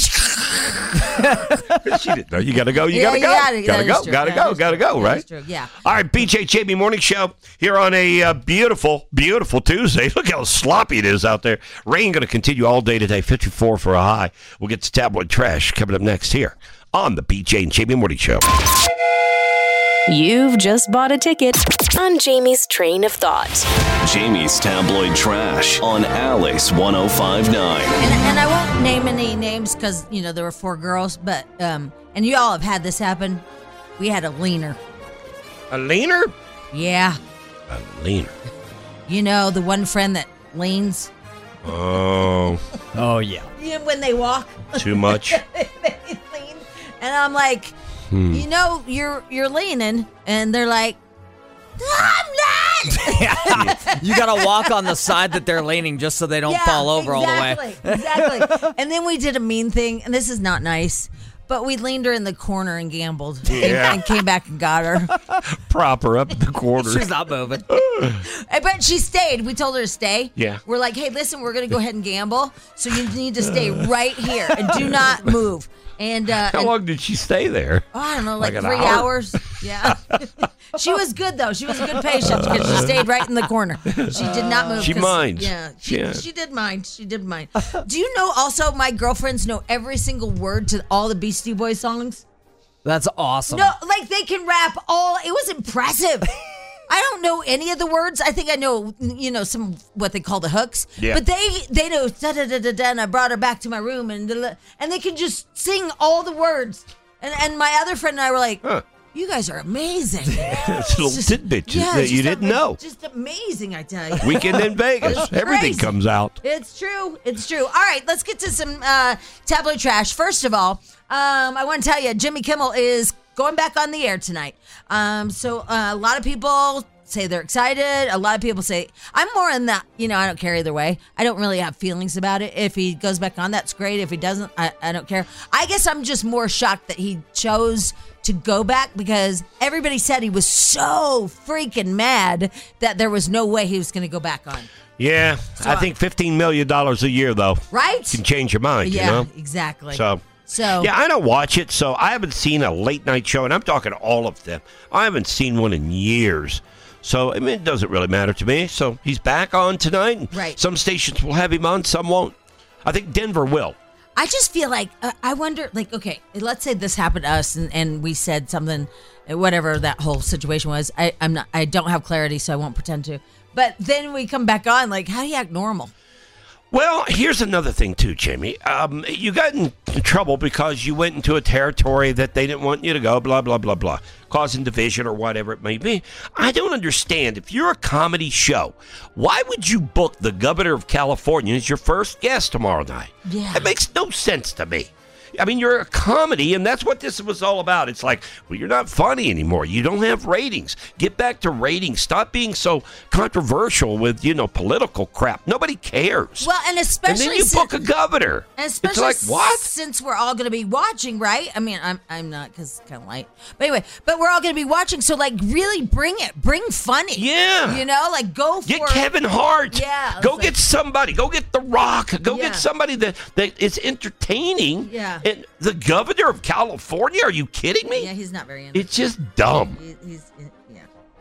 She didn't know. You got to go. You Yeah, got to you go. gotta- that is true. Got to That go. is Got to true. go. That Right. is true. Yeah. All right, BJ Jamie Morning Show here on a beautiful, beautiful Tuesday. Look how sloppy it is out there. Rain going to continue all day today. 54 for a high. We'll get to tabloid trash coming up next here on the BJ and Jamie Morning Show. You've just bought a ticket on Jamie's Train of Thought. Jamie's Tabloid Trash on Alice 105.9. And I won't name any names because, there were 4 girls, but, and you all have had this happen. We had a leaner. A leaner? Yeah. A leaner. The one friend that leans. Oh. Oh, yeah. When they walk. Too much. They lean. And I'm like, you're leaning. And they're like, I'm not. You got to walk on the side that they're leaning just so they don't fall over all the way. Exactly. And then we did a mean thing, and this is not nice, but we leaned her in the corner and gambled. Yeah. And came back and got her. Prop her up in the corner. She's not moving. But she stayed. We told her to stay. Yeah. We're like, hey, listen, we're going to go ahead and gamble, so you need to stay right here and do not move. And how long did she stay there? Oh, I don't know, like 3 an hour? hours. Yeah. She was good, though. She was a good patient because she stayed right in the corner. She did not move. She minds. Yeah, Yeah. She did mind. She did mind. Do you know also my girlfriends know every single word to all the Beastie Boys songs? That's awesome. No, like they can rap all. It was impressive. I don't know any of the words. I think I know, some what they call the hooks. Yeah. But they know da da da da da. And I brought her back to my room, and they can just sing all the words. And my other friend and I were like, you guys are amazing. It's little tidbits that you didn't know. Just amazing, I tell you. Weekend in Vegas. It's Everything crazy. comes out. It's true. It's true. All right, let's get to some tabloid trash. First of all, I want to tell you, Jimmy Kimmel is going back on the air tonight. So a lot of people say they're excited. A lot of people say, I'm more in that, I don't care either way. I don't really have feelings about it. If he goes back on, that's great. If he doesn't, I don't care. I guess I'm just more shocked that he chose to go back because everybody said he was so freaking mad that there was no way he was going to go back on. Yeah, So, I think $15 million a year, though, Right? can change your mind, Yeah, exactly. So, So yeah, I don't watch it, so I haven't seen a late-night show, and I'm talking all of them. I haven't seen one in years. So, it doesn't really matter to me. So, he's back on tonight. Right. Some stations will have him on, some won't. I think Denver will. I just feel like, I wonder, like, okay, let's say this happened to us and we said something, whatever that whole situation was. I don't have clarity, so I won't pretend to. But then we come back on, like, how do you act normal? Well, here's another thing, too, Jamie. You got in trouble because you went into a territory that they didn't want you to go, blah, blah, blah, blah, causing division or whatever it may be. I don't understand. If you're a comedy show, why would you book the governor of California as your first guest tomorrow night? Yeah. It makes no sense to me. I mean, you're a comedy, and that's what this was all about. It's like, well, you're not funny anymore. You don't have ratings. Get back to ratings. Stop being so controversial with, political crap. Nobody cares. Well, and especially And then you book a governor. And It's especially like, what? since we're all going to be watching, right? I mean, I'm not because it's kind of light. But anyway, we're all going to be watching. So, like, really bring it. Bring funny. Yeah. Like, go for Get Kevin Hart. Yeah. Go get somebody. Go get The Rock. Go Yeah. get somebody that is entertaining. Yeah. And the governor of California? Are you kidding me? Yeah, he's not very into It's just dumb. yeah.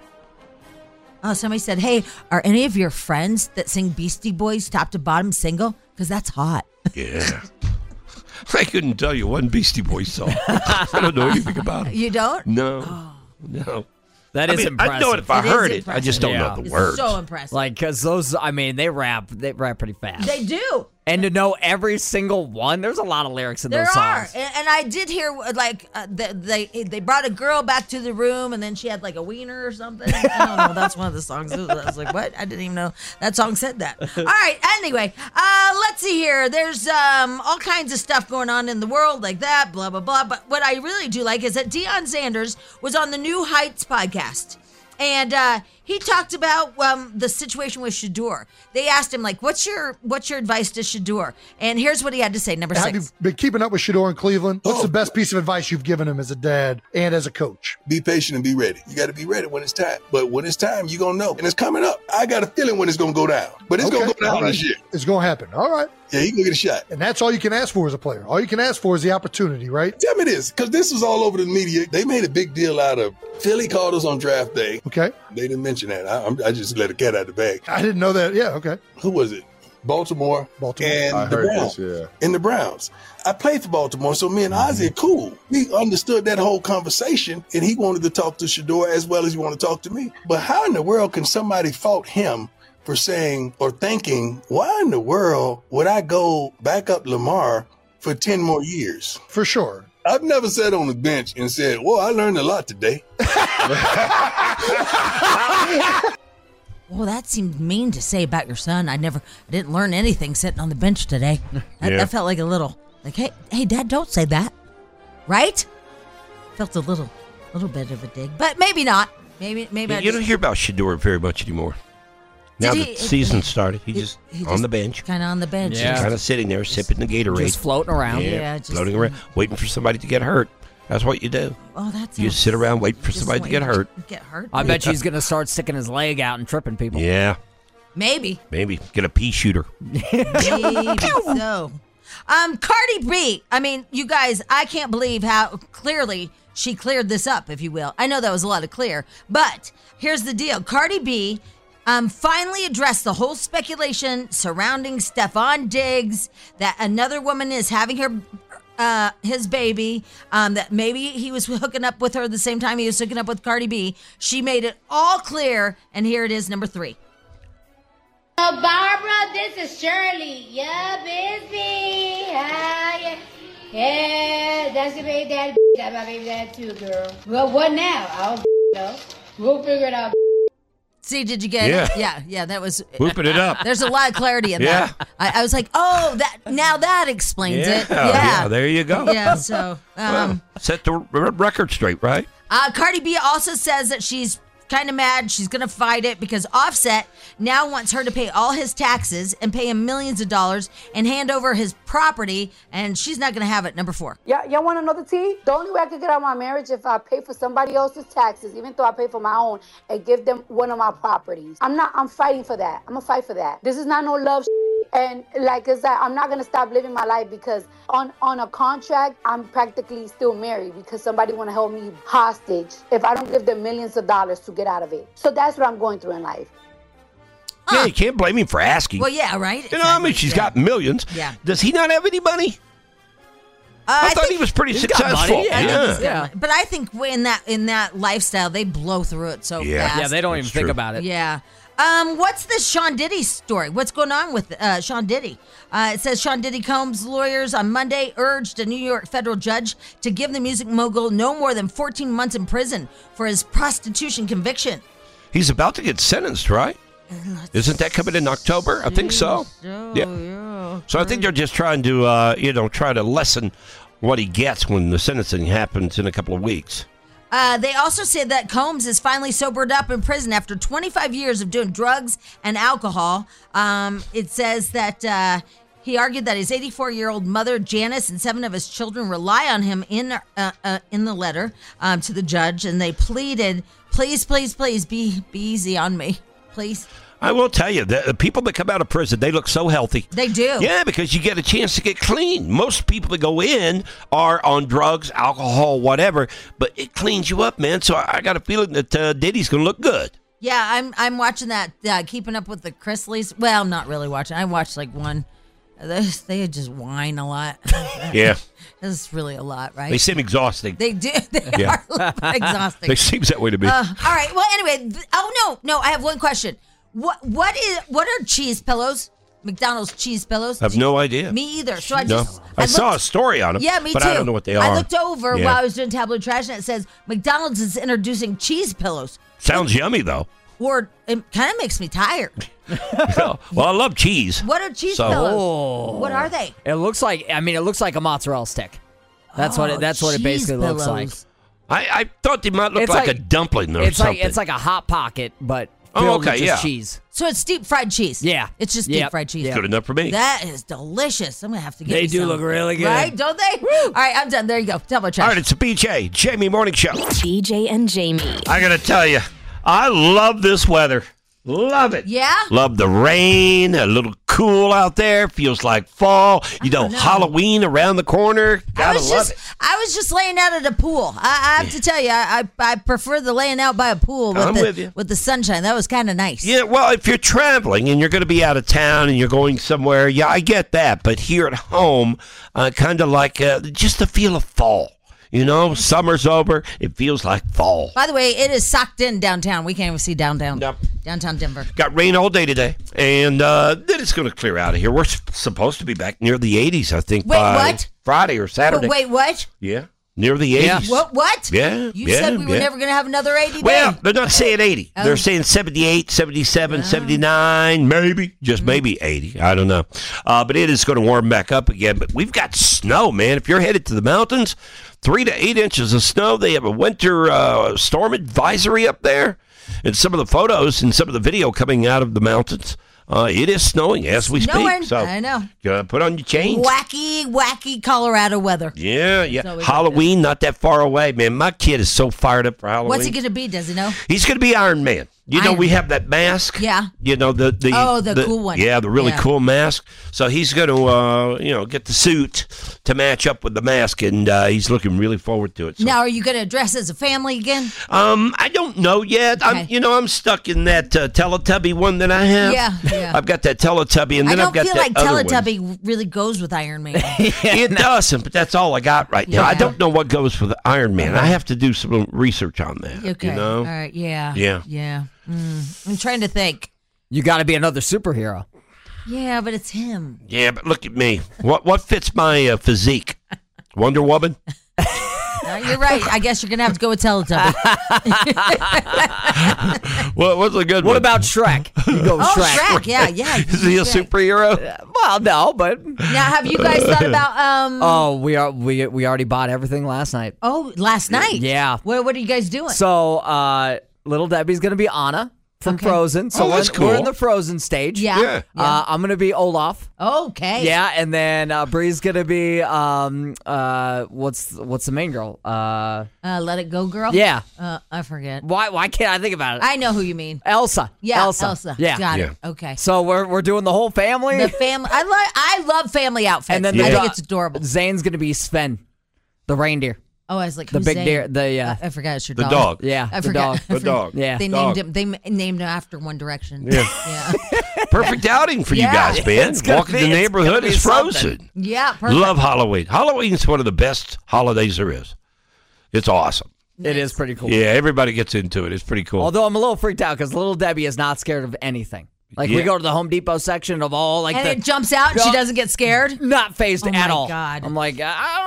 Oh, somebody said, hey, are any of your friends that sing Beastie Boys top to bottom single? Because that's hot. Yeah. I couldn't tell you one Beastie Boys song. I don't know anything about it. You don't? No. No. That is impressive. I know it if I It is heard it. I just don't impressive. know the It's words. so impressive. Like, because those, they rap pretty fast. They do. And to know every single one, there's a lot of lyrics in There those are, songs. and I did hear like they brought a girl back to the room, and then she had like a wiener or something. I don't know. That's one of the songs. I was like, what? I didn't even know that song said that. All right. Anyway, let's see here. There's all kinds of stuff going on in the world like that. Blah blah blah. But what I really do like is that Deion Sanders was on the New Heights podcast. And he talked about the situation with Shador. They asked him, like, what's your advice to Shador? And here's what he had to say, number 6. Have you been keeping up with Shador in Cleveland? What's the best piece of advice you've given him as a dad and as a coach? Be patient and be ready. You got to be ready when it's time. But when it's time, you're going to know. And it's coming up. I got a feeling when it's going to go down. But it's going to go down this year. It's going to happen. All right. Yeah, he can go get a shot. And that's all you can ask for as a player. All you can ask for is the opportunity, right? Tell me this, because this was all over the media. They made a big deal out of Philly called us on draft day. Okay. They didn't mention that. I just let a cat out of the bag. I didn't know that. Yeah, okay. Who was it? Baltimore, and I the heard Browns. this, yeah. And the Browns. I played for Baltimore, so me and Ozzy are cool. We understood that whole conversation, and he wanted to talk to Shador as well as he wanted to talk to me. But how in the world can somebody fault him for saying or thinking, why in the world would I go back up Lamar for 10 more years? For sure. I've never sat on the bench and said, well, I learned a lot today. Well, that seemed mean to say about your son. I didn't learn anything sitting on the bench today. That felt like a little, like, hey, Dad, don't say that. Right? Felt a little bit of a dig, but maybe not. Maybe You don't hear about Shador very much anymore. Now the season started, he's on the bench. Kind of on the bench. Yeah. Kind of sitting there, sipping the Gatorade. Just floating around. Yeah, floating around, waiting for somebody to get hurt. That's what you do. Oh, that's you sit around, wait for somebody to get hurt. I bet you he's going to start sticking his leg out and tripping people. Yeah. Maybe. Get a pea shooter. Maybe so. Cardi B. I mean, you guys, I can't believe how clearly she cleared this up, if you will. I know that was a lot of clear, but here's the deal. Cardi B finally addressed the whole speculation surrounding Stephon Diggs, that another woman is having his baby, that maybe he was hooking up with her at the same time he was hooking up with Cardi B. She made it all clear, and here it is, number 3. Barbara, this is Shirley. Yeah, busy. Yeah, that's your baby daddy. That's my baby daddy too, girl. Well, what now? I don't know. We'll figure it out. See, did you get it? Yeah, that was... Whooping it up. There's a lot of clarity in that. I was like, oh, that explains it. Yeah, there you go. Yeah, so... set the record straight, right? Cardi B also says that she's kind of mad. She's going to fight it because Offset now wants her to pay all his taxes and pay him millions of dollars and hand over his property, and she's not going to have it. Number 4. Y'all want to know the tea? The only way I could get out of my marriage if I pay for somebody else's taxes, even though I pay for my own, and give them one of my properties. I'm fighting for that. I'm going to fight for that. This is not no love and like I said, I'm not going to stop living my life because on a contract, I'm practically still married because somebody want to hold me hostage if I don't give them millions of dollars to get out of it. So that's what I'm going through in life. Yeah, you can't blame him for asking. Well, yeah, right? You know, I mean, she's got millions. Yeah. Does he not have any money? I thought he was pretty successful. Yeah. But I think in that lifestyle, they blow through it so fast. Yeah, they don't even think about it. Yeah. What's this Sean Diddy story? What's going on with Sean Diddy? It says Sean Diddy Combs' lawyers on Monday urged a New York federal judge to give the music mogul no more than 14 months in prison for his prostitution conviction. He's about to get sentenced, right? Isn't that coming in October? I think so. Yeah. So I think they're just trying to, try to lessen what he gets when the sentencing happens in a couple of weeks. They also said that Combs is finally sobered up in prison after 25 years of doing drugs and alcohol. It says that he argued that his 84-year-old mother, Janice, and 7 of his children rely on him in the letter to the judge, and they pleaded, please be easy on me, please. I will tell you, the people that come out of prison, they look so healthy. They do. Yeah, because you get a chance to get clean. Most people that go in are on drugs, alcohol, whatever, but it cleans you up, man. So I got a feeling that Diddy's going to look good. Yeah, I'm watching that, Keeping Up with the Chrisleys. Well, I'm not really watching. I watched like one. They just whine a lot. Yeah. It's really a lot, right? They seem exhausting. They do. They are a little bit exhausting. They seem that way to me. All right. Well, anyway. No. I have one question. What are cheese pillows? McDonald's cheese pillows? I have no idea. Me either. So I saw a story on them. Yeah, me but too. I don't know what they are. I looked over while I was doing Tabloid Trash, and it says McDonald's is introducing cheese pillows. Sounds yummy, though. Or it kind of makes me tired. Well, I love cheese. What are cheese pillows? What are they? It looks like a mozzarella stick. That's what it basically looks like. I thought they might look like a dumpling or something. It's like a Hot Pocket, but filled with just cheese. So it's deep fried cheese. Yeah. It's just deep fried cheese. Good enough for me. That is delicious. I'm going to have to get They do some. look really good. Right? Don't they? Woo. All right, I'm done. There you go. Tabloid Trash. All right, it's a BJ Jamie Morning Show. BJ and Jamie. I got to tell you, I love this weather. Love it. Yeah? Love the rain, a little cool out there. Feels like fall. You know, Halloween around the corner. Gotta love it. I was just laying out at a pool. I have to tell you, I prefer the laying out by a pool with the sunshine. That was kind of nice. Yeah, well, if you're traveling and you're going to be out of town and you're going somewhere, yeah, I get that. But here at home, kind of like just the feel of fall. You know, summer's over. It feels like fall. By the way, it is socked in downtown. We can't even see downtown Denver. Got rain all day today, and then it's going to clear out of here. We're supposed to be back near the 80s, I think, by Friday or Saturday. Wait, what? Yeah, near the 80s. What? Yeah. You said we were never going to have another 80 day? Well, they're not saying 80. They're saying 78, 77, 79, maybe, just maybe 80. I don't know. But it is going to warm back up again. But we've got snow, man. If you're headed to the mountains, 3 to 8 inches of snow. They have a winter storm advisory up there. And some of the photos and some of the video coming out of the mountains, it is snowing as we speak. So I know. Put on your chains. Wacky Colorado weather. Yeah. Halloween, not that far away, man. My kid is so fired up for Halloween. What's he going to be? Does he know? He's going to be Iron Man. You know, we have that mask. Yeah. You know, the cool one. Yeah, the really cool mask. So he's going to, get the suit to match up with the mask, and he's looking really forward to it. So. Now, are you going to dress as a family again? I don't know yet. Okay. I'm stuck in that Teletubby one that I have. Yeah. I've got that Teletubby, and then I've got that I don't feel like other Teletubby one. really goes with Iron Man. It doesn't, but that's all I got right now. I don't know what goes with Iron Man. I have to do some research on that. Okay. You know? All right. Yeah. Yeah. I'm trying to think. You got to be another superhero. Yeah, but it's him. Yeah, but look at me. What fits my physique? Wonder Woman? You're right. I guess you're going to have to go with Teletubby. What's a good one? What about Shrek? You go with Shrek. Yeah. Is he a superhero? Well, no, but... Now, have you guys thought about... we already bought everything last night. Oh, last night? Yeah. What are you guys doing? So, Little Debbie's going to be Anna from Frozen. So that's cool. We're in the Frozen stage. Yeah. I'm going to be Olaf. Okay. Yeah, and then Bree's going to be, what's the main girl? Let It Go Girl? Yeah. I forget. Why can't I think about it? I know who you mean. Elsa. Yeah, Elsa. Yeah. Got it. Okay. So we're doing the whole family. The family. I love family outfits. And then I think it's adorable. Zane's going to be Sven, the reindeer. Oh, I was like, the who's big Zane? deer. I forgot it's your the dog. dog. Yeah, I forgot. The dog. Yeah, they named him. They named him after One Direction. Yeah. Perfect outing for you guys, man. Walking the neighborhood is Frozen. Yeah, perfect. Love Halloween. Halloween's one of the best holidays there is. It's awesome. It is pretty cool. Yeah, everybody gets into it. It's pretty cool. Although I'm a little freaked out because Little Debbie is not scared of anything. Like, we go to the Home Depot section of all, like, and it jumps out and she doesn't get scared? Not phased at all. Oh, my God. I'm like,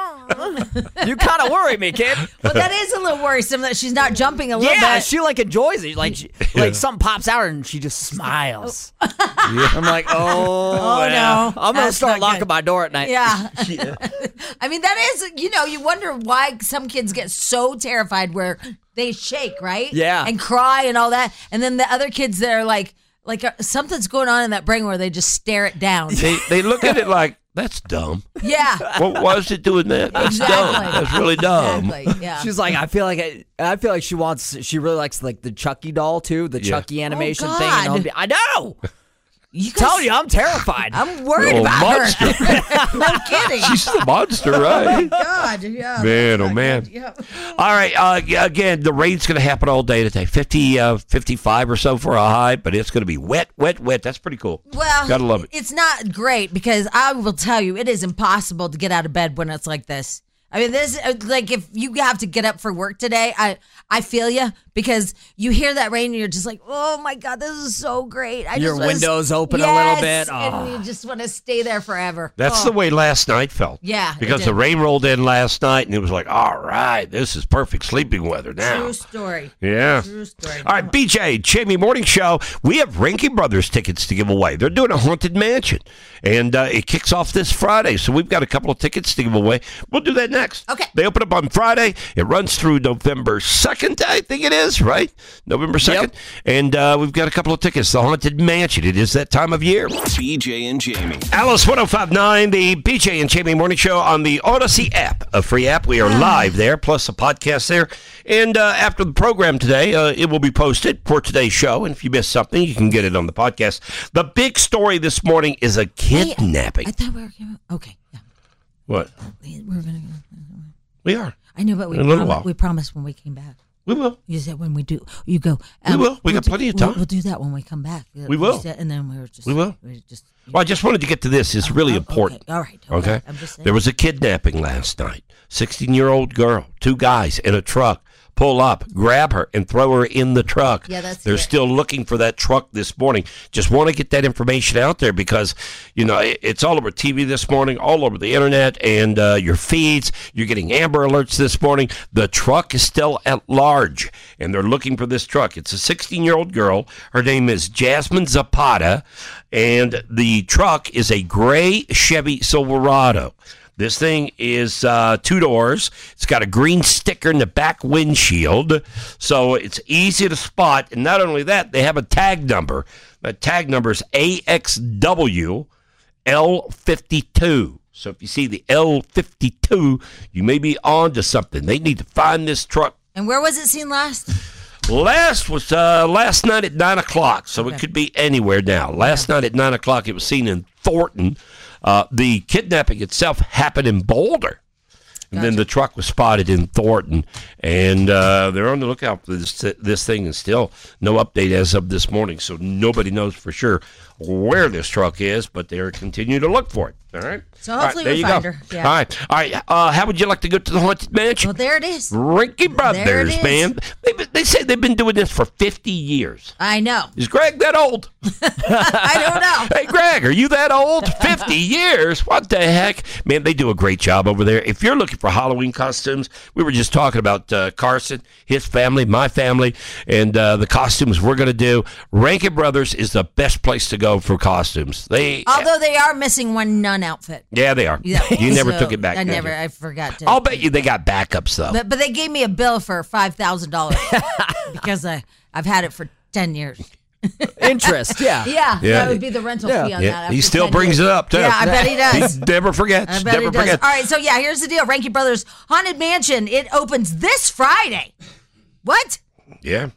you kind of worry me, kid. Well, that is a little worrisome that she's not jumping a little bit. Yeah, she, like, enjoys it. Like, like something pops out and she just smiles. I'm like, no. I'm going to start locking my door at night. Yeah. I mean, that is, you wonder why some kids get so terrified where they shake, right? Yeah. And cry and all that. And then the other kids that are like something's going on in that brain where they just stare it down. They look at it like, that's dumb. Yeah. Why is it doing that? That's dumb. That's really dumb. Exactly. Yeah. She's like, I feel like she really likes like the Chucky doll too, the Chucky animation thing. And I know. Tell you, I'm terrified. I'm worried about monster. her. No kidding. She's the monster, right? Oh, God. Yeah. Man, oh, man. Yeah. All right. Again, the rain's going to happen all day today. 55 or so for a high, but it's going to be wet. That's pretty cool. Well, gotta love it. It's not great because I will tell you, it is impossible to get out of bed when it's like this. I mean, this like if you have to get up for work today, I feel you because you hear that rain and you're just like, oh my God, this is so great. Your windows open a little bit. And you just want to stay there forever. That's the way last night felt. Yeah. Because the rain rolled in last night and it was like, all right, this is perfect sleeping weather now. True story. Yeah. True story. All right, BJ, Jamie Morning Show. We have Rankin Brothers tickets to give away. They're doing a Haunted Mansion, and it kicks off this Friday. So we've got a couple of tickets to give away. We'll do that next. Okay. They open up on Friday. It runs through November 2nd, I think it is. is, right? November 2nd. Yep. And we've got a couple of tickets. The Haunted Mansion. It is that time of year. BJ and Jamie. Alice 105.9, the BJ and Jamie Morning Show on the Odyssey app, a free app. We are live there, plus a podcast there. And after the program today, it will be posted for today's show. And if you missed something, you can get it on the podcast. The big story this morning is a kidnapping. I thought we were okay. Yeah. What? We're gonna. We are. I know, but In a little while. we promised when we came back. We will. You said when we do, you go. We will. We got plenty of time. We'll do that when we come back. We will. And then we were just. We will. Just. Well, I just wanted to get to this. It's really important. Okay. All right. Okay. I'm just saying. There was a kidnapping last night. 16-year-old girl, 2 guys in a truck. Pull up, grab her, and throw her in the truck. Yeah, that's They're it. still looking for that truck this morning. Just want to get that information out there because, you know, it's all over TV this morning, all over the internet, and your feeds. You're getting Amber Alerts this morning. The truck is still at large, and they're looking for this truck. It's a 16-year-old girl. Her name is Jasmine Zapata, and the truck is a gray Chevy Silverado. This thing is 2 doors. It's got a green sticker in the back windshield, so it's easy to spot. And not only that, they have a tag number. The tag number is AXW L52. So if you see the L52, you may be on to something. They need to find this truck. And where was it seen last? Last was last night at 9 o'clock, so it could be anywhere now. Last night at 9 o'clock, it was seen in Thornton. The kidnapping itself happened in Boulder. And then the truck was spotted in Thornton. And they're on the lookout for this thing. And still no update as of this morning. So nobody knows for sure where this truck is. But they're continuing to look for it. All right? So hopefully we'll find her. Yeah. All right. How would you like to go to the Haunted Mansion? Well, there it is. Rinky Brothers, There it is. man. They say they've been doing this for 50 years. I know. Is Greg that old? I don't know. Hey, Greg, are you that old? 50 years? What the heck? Man, they do a great job over there. If you're looking for Halloween costumes, we were just talking about Carson, his family, my family, and the costumes we're going to do. Rankin Brothers is the best place to go for costumes. Although they are missing one nun outfit. Yeah, they are. Yeah. You never So, took it back. I did never. you? I forgot to. I'll bet you they got backups, though. But they gave me a bill for $5,000 because I've had it for 10 years. Interest, yeah. Yeah, that would be the rental fee on that. He after still 10 brings years. it up, too. Yeah, I bet he does. He never forgets. I bet never he does. forgets. All right, so yeah, here's the deal. Rankin Brothers Haunted Mansion. It opens this Friday. What? Yeah.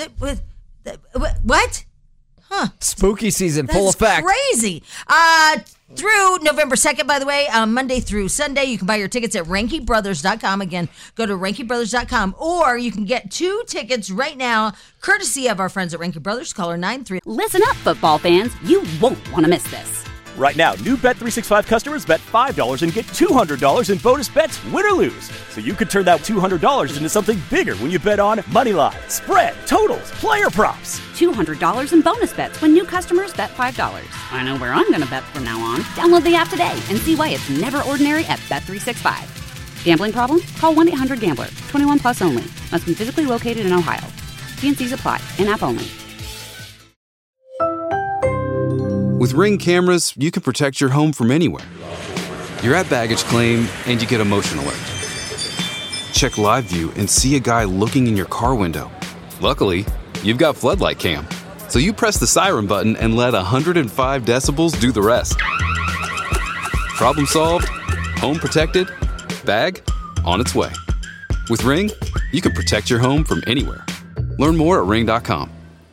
What? Huh. Spooky season, full That's effect. Crazy. Through November 2nd, by the way, Monday through Sunday, you can buy your tickets at RankyBrothers.com. Again, go to RankyBrothers.com, or you can get 2 tickets right now, courtesy of our friends at Ranky Brothers. Caller 93. Listen up, football fans. You won't want to miss this. Right now, new Bet365 customers bet $5 and get $200 in bonus bets, win or lose. So you could turn that $200 into something bigger when you bet on money line, spread, totals, player props. $200 in bonus bets when new customers bet $5. I know where I'm going to bet from now on. Download the app today and see why it's never ordinary at Bet365. Gambling problem? Call 1-800-GAMBLER. 21 plus only. Must be physically located in Ohio. T&Cs apply. In-app only. With Ring cameras, you can protect your home from anywhere. You're at baggage claim and you get a motion alert. Check live view and see a guy looking in your car window. Luckily, you've got floodlight cam. So you press the siren button and let 105 decibels do the rest. Problem solved, home protected, bag on its way. With Ring, you can protect your home from anywhere. Learn more at ring.com.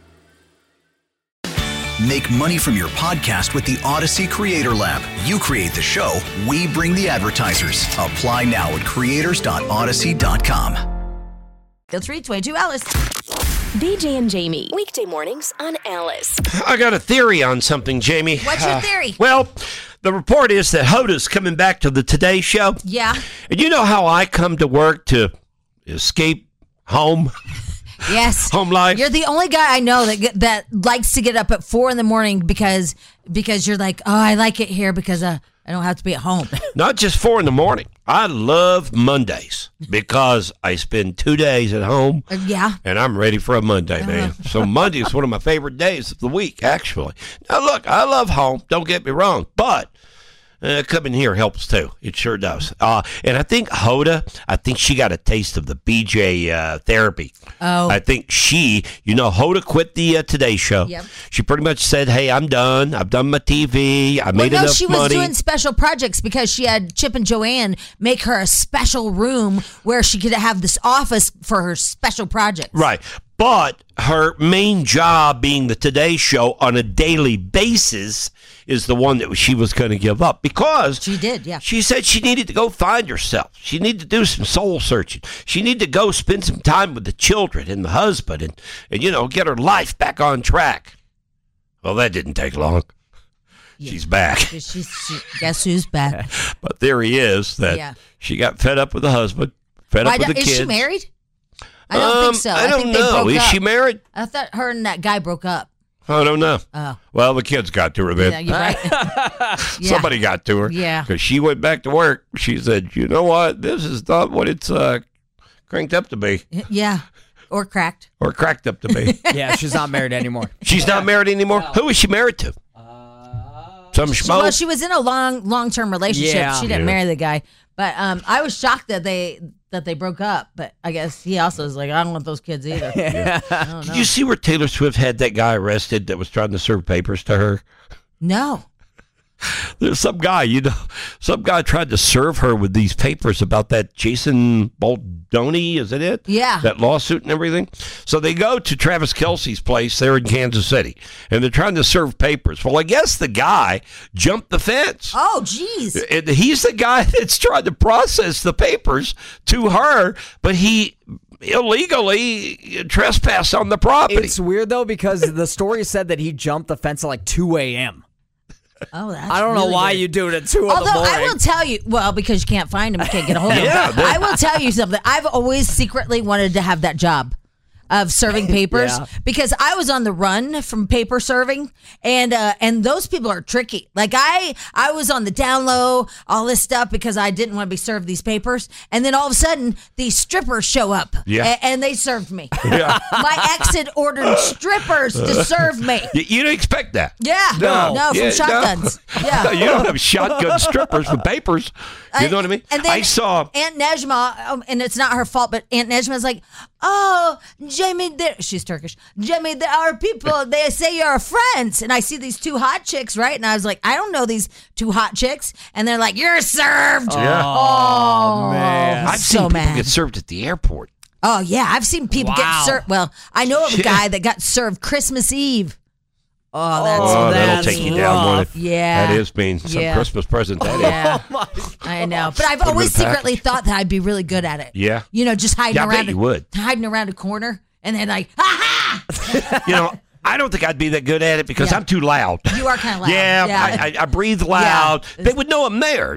Make money from your podcast with the Odyssey Creator Lab. You create the show, we bring the advertisers. Apply now at creators.odyssey.com. That's 322 Alice. BJ and Jamie, weekday mornings on Alice. I got a theory on something, Jamie. What's your theory? Well, the report is that Hoda's coming back to the Today Show. Yeah. And you know how I come to work to escape home? Yes. Home life. You're the only guy I know that likes to get up at 4 a.m. because you're like, oh, I like it here because I don't have to be at home. Not just 4 a.m. I love Mondays because I spend 2 days at home. Yeah. And I'm ready for a Monday, man. So Monday is one of my favorite days of the week, actually. Now, look, I love home. Don't get me wrong. But Coming here helps too. It sure does. And I think Hoda, she got a taste of the BJ therapy. Oh. I think Hoda quit the Today Show. Yep. She pretty much said, hey, I'm done. I've done my TV. I made enough money. She was doing special projects because she had Chip and Joanne make her a special room where she could have this office for her special projects. Right. But her main job being the Today Show on a daily basis is the one that she was going to give up because she did, yeah. She said she needed to go find herself. She needed to do some soul searching. She needed to go spend some time with the children and the husband and get her life back on track. Well, that didn't take long. Yeah. She's back. Guess who's back? But theory is that she got fed up with the husband, fed up with the kids. Is she married? I don't think so. I don't know. Is she married? I thought her and that guy broke up. I don't know. Oh. Well, the kids got to her then. Yeah, you're right. Somebody got to her. Yeah. Because she went back to work. She said, you know what? This is not what it's cranked up to be. Yeah. Or cracked. Or cracked up to be. Yeah, she's not married anymore. She's not married anymore? No. Who is she married to? Some schmo? Well, she was in a long-term relationship. Yeah. She didn't marry the guy. But I was shocked that they broke up. But I guess he also was like, I don't want those kids either. Yeah. Did you see where Taylor Swift had that guy arrested that was trying to serve papers to her? No. There's some guy tried to serve her with these papers about that Jason Baldoni, is it? Yeah. That lawsuit and everything. So they go to Travis Kelce's place there in Kansas City, and they're trying to serve papers. Well, I guess the guy jumped the fence. Oh, geez. And he's the guy that's trying to process the papers to her, but he illegally trespassed on the property. It's weird, though, because the story said that he jumped the fence at like 2 a.m. Oh, that's I don't know really why good. you do it at 2 in the morning. Although I will tell you, well, because you can't find him, you can't get a hold of him. I will tell you something. I've always secretly wanted to have that job of serving papers because I was on the run from paper serving, and those people are tricky. Like I was on the down low, all this stuff because I didn't want to be served these papers, and then all of a sudden these strippers show up, and they served me. Yeah. My ex had ordered strippers to serve me. You didn't expect that? Yeah, no, from shotguns. No. Yeah, you don't have shotgun strippers with papers. You know what I mean? And then I saw Aunt Nejma, and it's not her fault, but Aunt Nejma's like, oh, Jamie, she's Turkish. Jamie, there are people, they say you're friends. And I see these two hot chicks, right? And I was like, I don't know these two hot chicks. And they're like, you're served. Yeah. Oh, man. I've seen people get served at the airport. Oh, yeah. I've seen people get served. Well, I know of a guy that got served Christmas Eve. Oh, that'll take you down, won't it? Yeah. That is mean. Some Christmas present, that is. I know. But I've always secretly thought that I'd be really good at it. Yeah. Just hiding around. I bet you would. Hiding around a corner and then like, ha-ha! I don't think I'd be that good at it because I'm too loud. You are kind of loud. Yeah. I breathe loud. Yeah. They would know I'm there,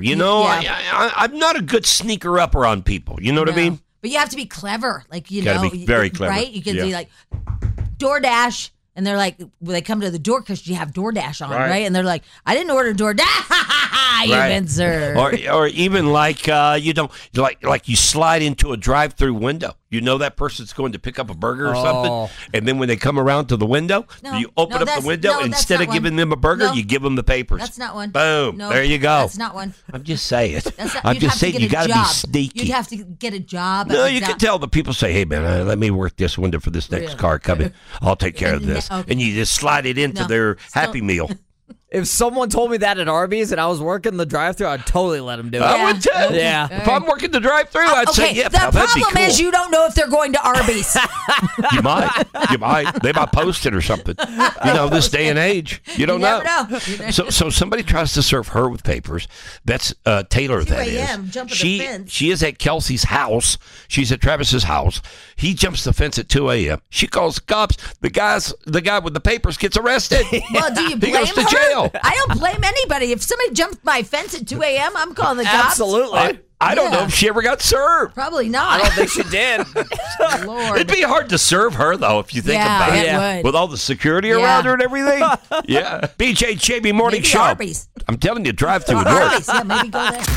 I'm not a good sneaker upper on people. You know what I mean? But you have to be clever. Like, gotta be very clever. Right? You can be like, DoorDash. And they're like, they come to the door because you have DoorDash on, right? And they're like, I didn't order DoorDash. You've been served. Or even like you don't like you slide into a drive-through window. You know that person's going to pick up a burger or something, and then when they come around to the window, you open up the window and instead of giving them a burger, you give them the papers. That's not one. Boom. There you go. That's not one. I'm just saying. I'm just saying you got to be sneaky. You'd have to get a job. No, you can tell the people say, "Hey man, let me work this window for this next car coming. I'll take care of this," and you just slide it into their Happy Meal. If someone told me that at Arby's and I was working the drive-thru, I'd totally let them do it. I would too. Yeah. If I'm working the drive-thru, I'd say, yeah, the that'd be problem cool. is you don't know if they're going to Arby's. You might. They might post it or something. This day and age, you don't know. So somebody tries to serve her with papers. That's Taylor. 2 that a.m., is. jumping the fence. She is at Kelsey's house. She's at Travis's house. He jumps the fence at 2 a.m. She calls the cops. The guy with the papers gets arrested. Well, do you blame He goes to her? jail. I don't blame anybody. If somebody jumped my fence at 2 a.m., I'm calling the cops. Absolutely. I don't know if she ever got served. Probably not. I don't think she did. Lord. It'd be hard to serve her, though, if you think about it. Would. With all the security around her and everything. Yeah. BJ Jamie Morning Maybe Show. Arby's. I'm telling you, drive through would work. Arby's, yeah, maybe go there.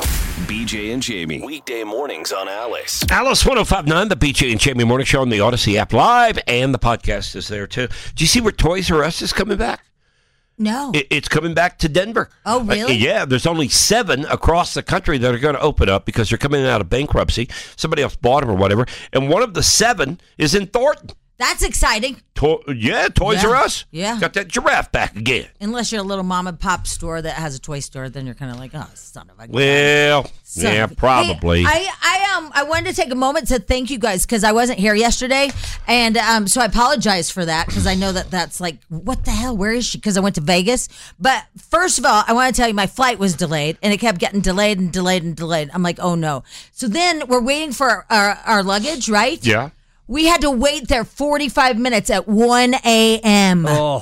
BJ and Jamie. Weekday mornings on Alice. Alice 105.9, the BJ and Jamie Morning Show on the Odyssey app live, and the podcast is there, too. Do you see where Toys R Us is coming back? No. It's coming back to Denver. Oh, really? Yeah, there's only 7 across the country that are going to open up because they're coming out of bankruptcy. Somebody else bought them or whatever. And one of the 7 is in Thornton. That's exciting. Toys R Us. Yeah. Got that giraffe back again. Unless you're a little mom and pop store that has a toy store, then you're kind of like, oh, son of a gun. Well, yeah, probably. Hey, I wanted to take a moment to thank you guys because I wasn't here yesterday, and so I apologize for that because I know that's like, what the hell? Where is she? Because I went to Vegas. But first of all, I want to tell you my flight was delayed, and it kept getting delayed and delayed and delayed. I'm like, oh no. So then we're waiting for our luggage, right? Yeah. We had to wait there 45 minutes at 1 a.m.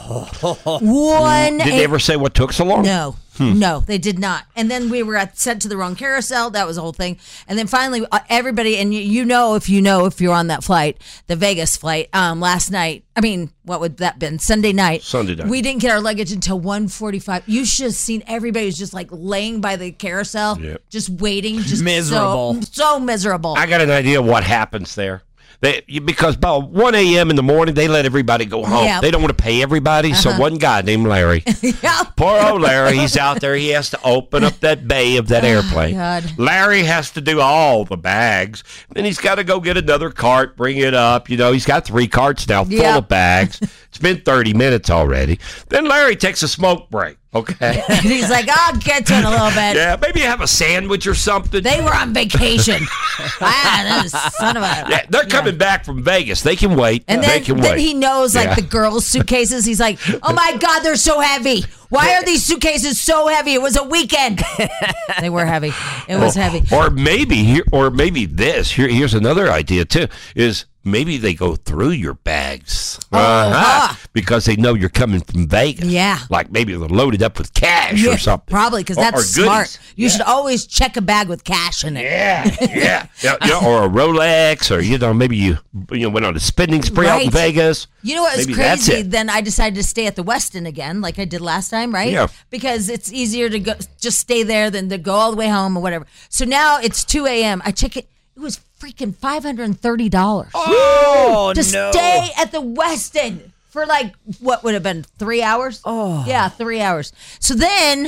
1 Did they ever say what took so long? No. No, they did not. And then we were sent to the wrong carousel. That was the whole thing. And then finally, everybody, and if you're on that flight, the Vegas flight, last night, I mean, what would that been? Sunday night. We didn't get our luggage until 1:45. You should have seen everybody was just like laying by the carousel, just waiting. Just miserable. So miserable. I got an idea what happens there. Because by 1 a.m. in the morning, they let everybody go home. Yep. They don't want to pay everybody. So one guy named Larry, poor old Larry, he's out there. He has to open up that bay of that airplane. God. Larry has to do all the bags. Then he's got to go get another cart, bring it up. He's got 3 carts now full of bags. It's been 30 minutes already. Then Larry takes a smoke break. Okay. He's like, I'll get to it in a little bit. Yeah, maybe have a sandwich or something. They were on vacation. Son of a... Yeah, they're coming back from Vegas. They can wait. And then he knows, like, the girls' suitcases. He's like, oh, my God, they're so heavy. Why are these suitcases so heavy? It was a weekend. They were heavy. It was heavy. Or maybe this. Here's another idea, too, is maybe they go through your bags. Because they know you're coming from Vegas. Yeah. Like maybe they're loaded up with cash or something. Probably, because that's or smart. You should always check a bag with cash in it. Yeah. Or a Rolex, or, maybe you went on a spending spree out in Vegas. You know what was Maybe crazy? Then I decided to stay at the Westin again, like I did last time, right? Yeah. Because it's easier to just stay there than to go all the way home or whatever. So now it's 2 a.m. I check it. It was freaking $530. Oh, to stay at the Westin for like what would have been 3 hours. Oh, yeah, 3 hours. So then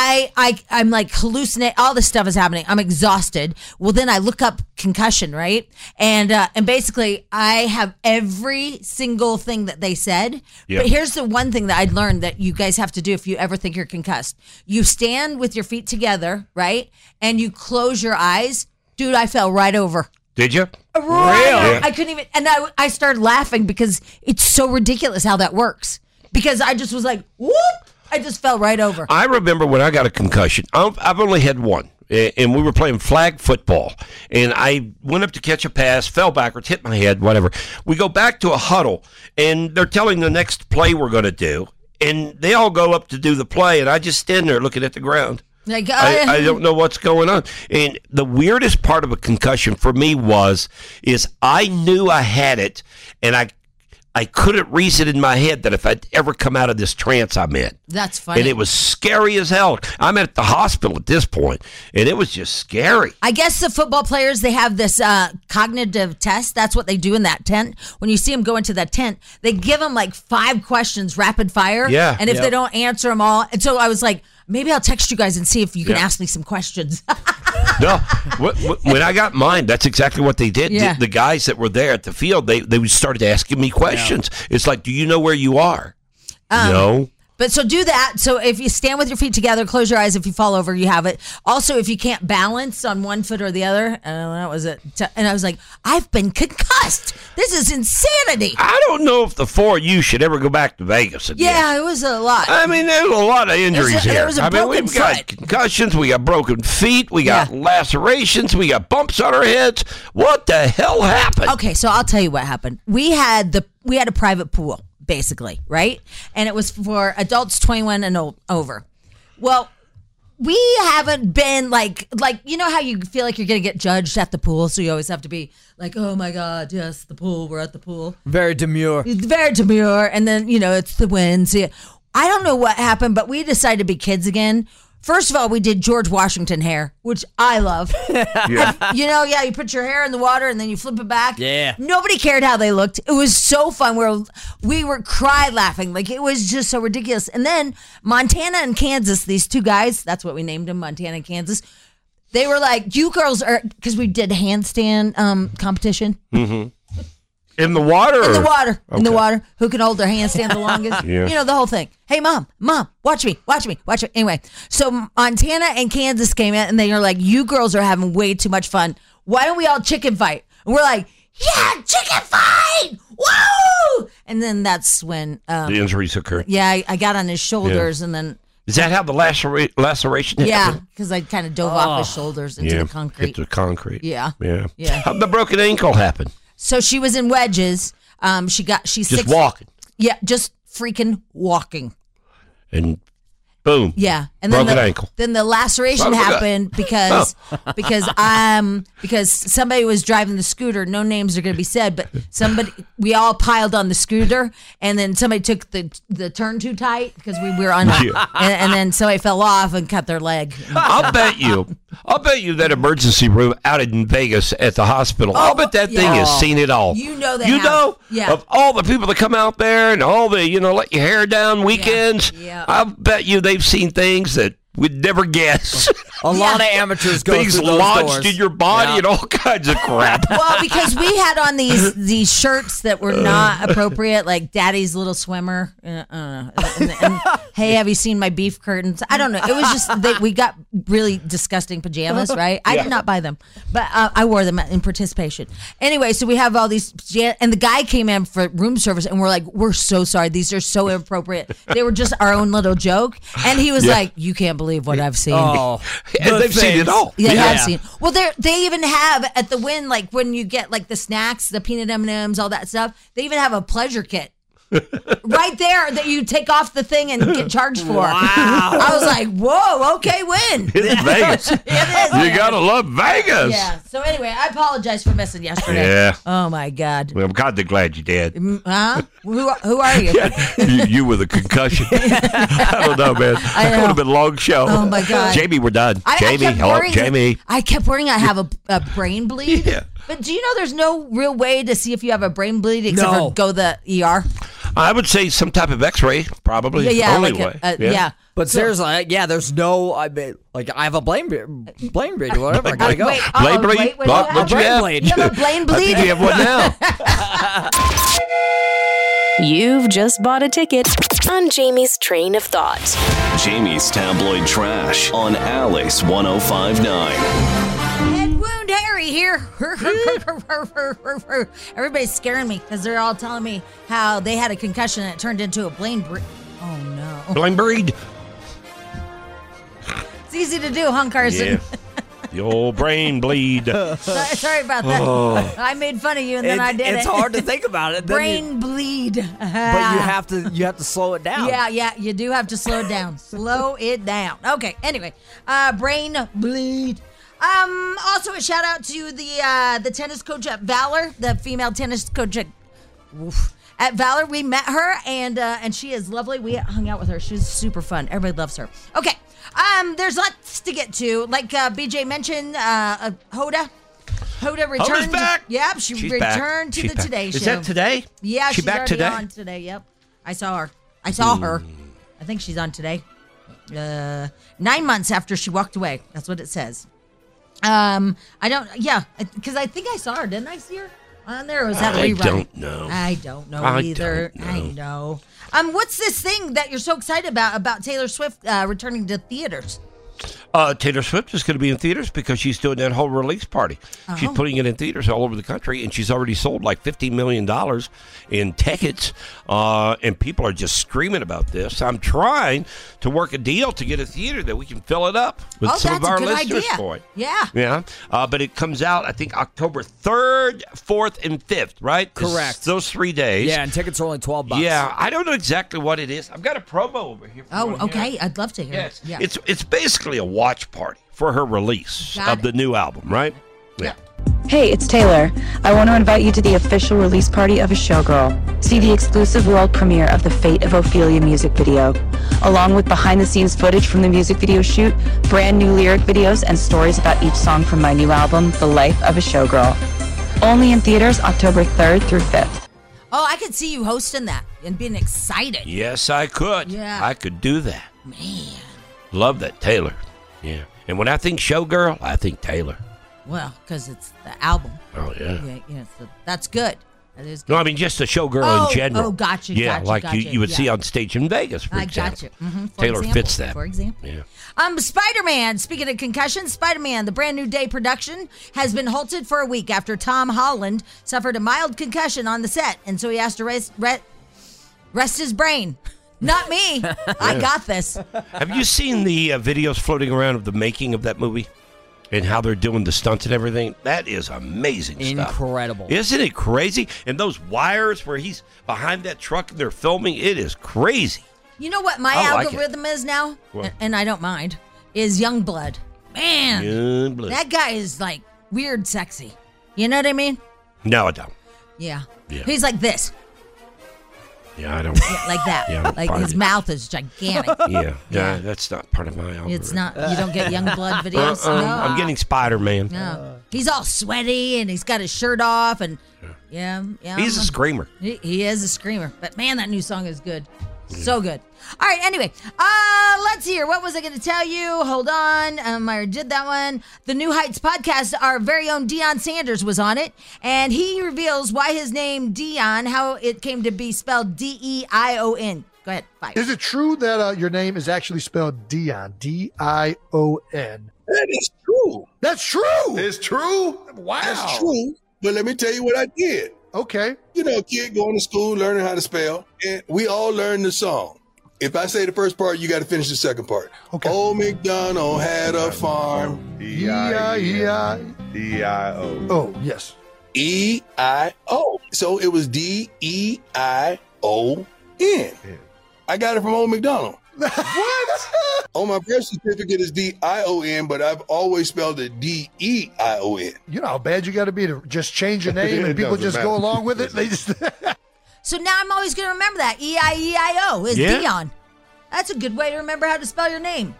I'm like hallucinate. All this stuff is happening. I'm exhausted. Well, then I look up concussion, right? And basically I have every single thing that they said. Yeah. But here's the one thing that I'd learned that you guys have to do if you ever think you're concussed. You stand with your feet together, right? And you close your eyes. Dude, I fell right over. Did you? Really? I couldn't even, and I started laughing because it's so ridiculous how that works. Because I just was like, whoop! I just fell right over. I remember when I got a concussion. I've only had one, and we were playing flag football, and I went up to catch a pass, fell backwards, hit my head, whatever. We go back to a huddle, and they're telling the next play we're going to do, and they all go up to do the play, and I just stand there looking at the ground. Like, I don't know what's going on. And the weirdest part of a concussion for me is I knew I had it, and I couldn't reason in my head that if I'd ever come out of this trance I'm in. That's funny. And it was scary as hell. I'm at the hospital at this point, and it was just scary. I guess the football players, they have this cognitive test. That's what they do in that tent. When you see them go into that tent, they give them like 5 questions, rapid fire. Yeah. And if they don't answer them all. And so I was like, maybe I'll text you guys and see if you can ask me some questions. No, when I got mine, that's exactly what they did. Yeah. The guys that were there at the field, they started asking me questions. Yeah. It's like, do you know where you are? No. But so do that. So if you stand with your feet together, close your eyes. If you fall over, you have it. Also, if you can't balance on one foot or the other, that was it. And I was like, I've been concussed. This is insanity. I don't know if the 4 of you should ever go back to Vegas again. Yeah, it was a lot. I mean, there's a lot of injuries here. There was a broken we've got concussions, we got broken feet, we got lacerations, we got bumps on our heads. What the hell happened? Okay, so I'll tell you what happened. We had a private pool, basically, right? And it was for adults 21 and over. Well, we haven't been like you know how you feel like you're going to get judged at the pool, so you always have to be like, oh my God, yes, the pool, we're at the pool. Very demure. Very demure, and then, it's the wind. So I don't know what happened, but we decided to be kids again. First of all, we did George Washington hair, which I love. Yeah. You put your hair in the water and then you flip it back. Yeah. Nobody cared how they looked. It was so fun. We were cry laughing. Like, it was just so ridiculous. And then Montana and Kansas, these two guys, that's what we named them, Montana and Kansas. They were like, you girls are, because we did handstand competition. Mm-hmm. In the water? In the water. Okay. In the water. Who can hold their handstand the longest? Yeah. The whole thing. Hey, mom, watch me. Anyway, so Montana and Kansas came in and they were like, you girls are having way too much fun. Why don't we all chicken fight? And we're like, yeah, chicken fight! Woo! And then that's when... the injuries occurred. Yeah, I got on his shoulders and then... Is that how the laceration happened? Yeah, because I kind of dove off his shoulders into the concrete. Hit the concrete. Yeah. How'd the broken ankle happen? So she was in wedges. She's just walking. Yeah, just freaking walking. And boom. Yeah, and broken then ankle. Then the laceration happened because somebody was driving the scooter. No names are going to be said, but we all piled on the scooter, and then somebody took the turn too tight because we were on, and then somebody fell off and cut their leg. I'll bet you that emergency room out in Vegas at the hospital. I'll bet that thing has seen it all. Yeah. Of all the people that come out there and all the let your hair down weekends. Yeah. I'll bet you they've seen things that we'd never guess. A lot of amateurs go things through those lodged doors. in your body and all kinds of crap. Well, because we had on these shirts that were not appropriate, like Daddy's Little Swimmer. And, hey, have you seen my beef curtains? I don't know. It was just we got really disgusting pajamas, right? I did not buy them, but I wore them in participation. Anyway, so we have all these, and the guy came in for room service, and we're like, we're so sorry. These are so inappropriate. They were just our own little joke, and he was like, you can't believe what I've seen. Oh. And they've seen it all. Yeah, I've seen. Well, they even have at the Wynn, like when you get like the snacks, the peanut M&Ms, all that stuff. They even have a pleasure kit right there that you take off the thing and get charged for. Wow! I was like, whoa, okay, Wynn. It's Vegas. It is. You gotta love Vegas. Yeah. So anyway, I apologize for missing yesterday. Yeah. Oh my God. Well, I'm kind of glad you did. Huh? Who are you? You with a concussion. I don't know, man. That would have been a long show. Oh my God. Jamie, we're done. Jamie. I kept worrying I have a brain bleed. Yeah. But do you know there's no real way to see if you have a brain bleed except for go to the ER? I would say some type of X-ray, probably. Yeah, Only like way. yeah. But seriously, there's no. I have a blame bleed or whatever. I gotta go. Blame bleed? What you have? You have a brain bleed? I think you have one now. You've just bought a ticket on Jamie's Train of Thought. Jamie's Tabloid Trash on Alice 105.9. Head wound Harry here. Everybody's scaring me because they're all telling me how they had a concussion and it turned into a brain bleed. Oh no. Brain bleed. It's easy to do, huh, Carson? Yeah. The old brain bleed. Sorry about that. Oh. I made fun of you and then I did it. It's hard to think about it. Brain bleed. But you have to slow it down. Yeah, you do have to slow it down. Slow it down. Okay, anyway, brain bleed. Also a shout out to the tennis coach at Valor, the female tennis coach at Valor. We met her and she is lovely. We hung out with her. She's super fun. Everybody loves her. Okay. There's lots to get to. Like BJ mentioned, Hoda. Hoda returned. Hoda's back. Yep, she's returned to the Today Show. Is that today? Yeah, she's back already today? on today. Yep, I saw her. I think she's on today. 9 months after she walked away. That's what it says. I don't. Yeah, because I think I saw her. Didn't I see her on there? Or was that a rerun? I don't know. I don't know either. I know. What's this thing that you're so excited about Taylor Swift returning to theaters? Taylor Swift is going to be in theaters because she's doing that whole release party. She's putting it in theaters all over the country, and she's already sold like $50 million in tickets, and people are just screaming about this. I'm trying to work a deal to get a theater that we can fill it up with some of our listeners for it. Yeah. But it comes out, I think, October 3rd, 4th, and 5th, right? Correct. It's those 3 days. Yeah, and tickets are only $12. Yeah, I don't know exactly what it is. I've got a promo over here. Okay. I'd love to hear it. Yeah. It's basically a watch party for her release of the new album, right? Yeah. Hey, it's Taylor. I want to invite you to the official release party of A Showgirl. See the exclusive world premiere of the Fate of Ophelia music video, along with behind-the-scenes footage from the music video shoot, brand new lyric videos, and stories about each song from my new album, The Life of a Showgirl. Only in theaters October 3rd through 5th. Oh, I could see you hosting that and being excited. Yes, I could. Yeah. I could do that. Man. Love that, Taylor. Yeah. And when I think Showgirl, I think Taylor. Well, because it's the album. Oh, yeah. Yeah, so that's good. That is good. No, I mean just a Showgirl in general. Oh, gotcha. Yeah, gotcha, like gotcha, you would see on stage in Vegas, for I example. gotcha. Mm-hmm. Taylor fits that. For example. Yeah. Spider-Man. Speaking of concussions, Spider-Man, the brand new day production, has been halted for a week after Tom Holland suffered a mild concussion on the set, and so he has to rest his brain. Not me. I got this. Have you seen the videos floating around of the making of that movie? And how they're doing the stunts and everything? That is amazing stuff. Incredible. Isn't it crazy? And those wires where he's behind that truck and they're filming, it is crazy. You know what my algorithm is now? What? And I don't mind, is Youngblood. Man, Youngblood. that guy is like weird sexy. You know what I mean? No, I don't. Yeah. Yeah. He's like this. Yeah, I don't. Yeah, like that. Yeah, like his mouth is gigantic. Yeah, that's not part of my algorithm. It's not. You don't get Youngblood videos? No. I'm getting Spider-Man. No. He's all sweaty and he's got his shirt off and yeah. He's a screamer. He is a screamer. But man, that new song is good. So good. All right, anyway, let's hear. What was I going to tell you? Hold on. I did that one. The New Heights podcast, our very own Deion Sanders was on it, and he reveals why his name Deion, how it came to be spelled D-E-I-O-N. Go ahead. Fire. Is it true that your name is actually spelled Dion, D-I-O-N? That is true. That's true. It's true. Wow. That's true. But let me tell you what I did. Okay. You know, a kid going to school, learning how to spell, and we all learn the song. If I say the first part, you got to finish the second part. Okay. Old MacDonald had a farm. E-I-E-I. D-I-O. Oh, yes. E-I-O. So it was D-E-I-O-N. I got it from Old MacDonald. What? On my birth certificate is D-I-O-N, but I've always spelled it D-E-I-O-N. You know how bad you got to be to just change your name and people just go along with it? They just. So now I'm always going to remember that. E-I-E-I-O is Deion. That's a good way to remember how to spell your name.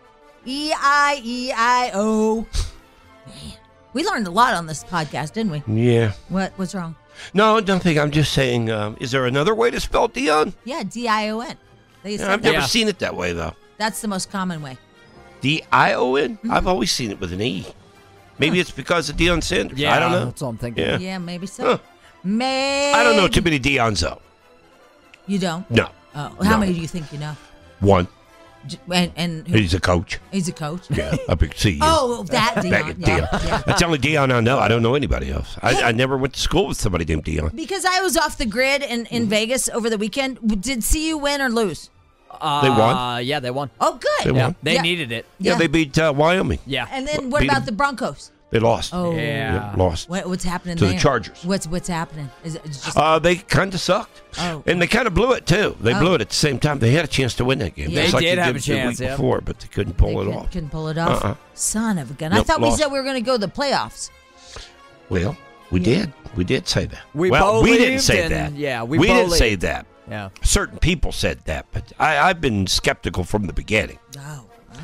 E-I-E-I-O. Man, we learned a lot on this podcast, didn't we? Yeah. What's wrong? No, nothing. I'm just saying, is there another way to spell Deion? Yeah, D-I-O-N. I've never seen it that way, though. That's the most common way. D-I-O-N? Mm-hmm. I've always seen it with an E. Maybe it's because of Deion Sanders. Yeah, I don't know. That's what I'm thinking. Yeah, maybe so. Huh. Maybe. I don't know too many Deons, though. You don't? No. Oh, how many do you think you know? One. And he's a coach. He's a coach? Yeah, up at CU. Oh, that Deion. Back at Deion. Yeah. That's the only Deion I know. I don't know anybody else. I never went to school with somebody named Deion. Because I was off the grid in Vegas over the weekend. Did CU win or lose? They won? Yeah, they won. Oh, good. They won. They needed it. Yeah, they beat Wyoming. Yeah. And then what Beat about them. the Broncos? They lost. Oh, Yeah, lost. What's happening To there? the Chargers. What's happening? Is it just They kind of sucked. Oh. And they kind of blew it, too. They blew it at the same time. They had a chance to win that game. Yeah. Just They like did have a the chance, week yeah. before, but they couldn't pull it off. couldn't pull it off? Son of a gun. I Nope, thought we lost. said we were going to go to the playoffs. Well, we did. We did say that. We well, we didn't believed say and- that. yeah, we didn't believed. say that. Yeah. Certain people said that, but I've been skeptical from the beginning. Oh.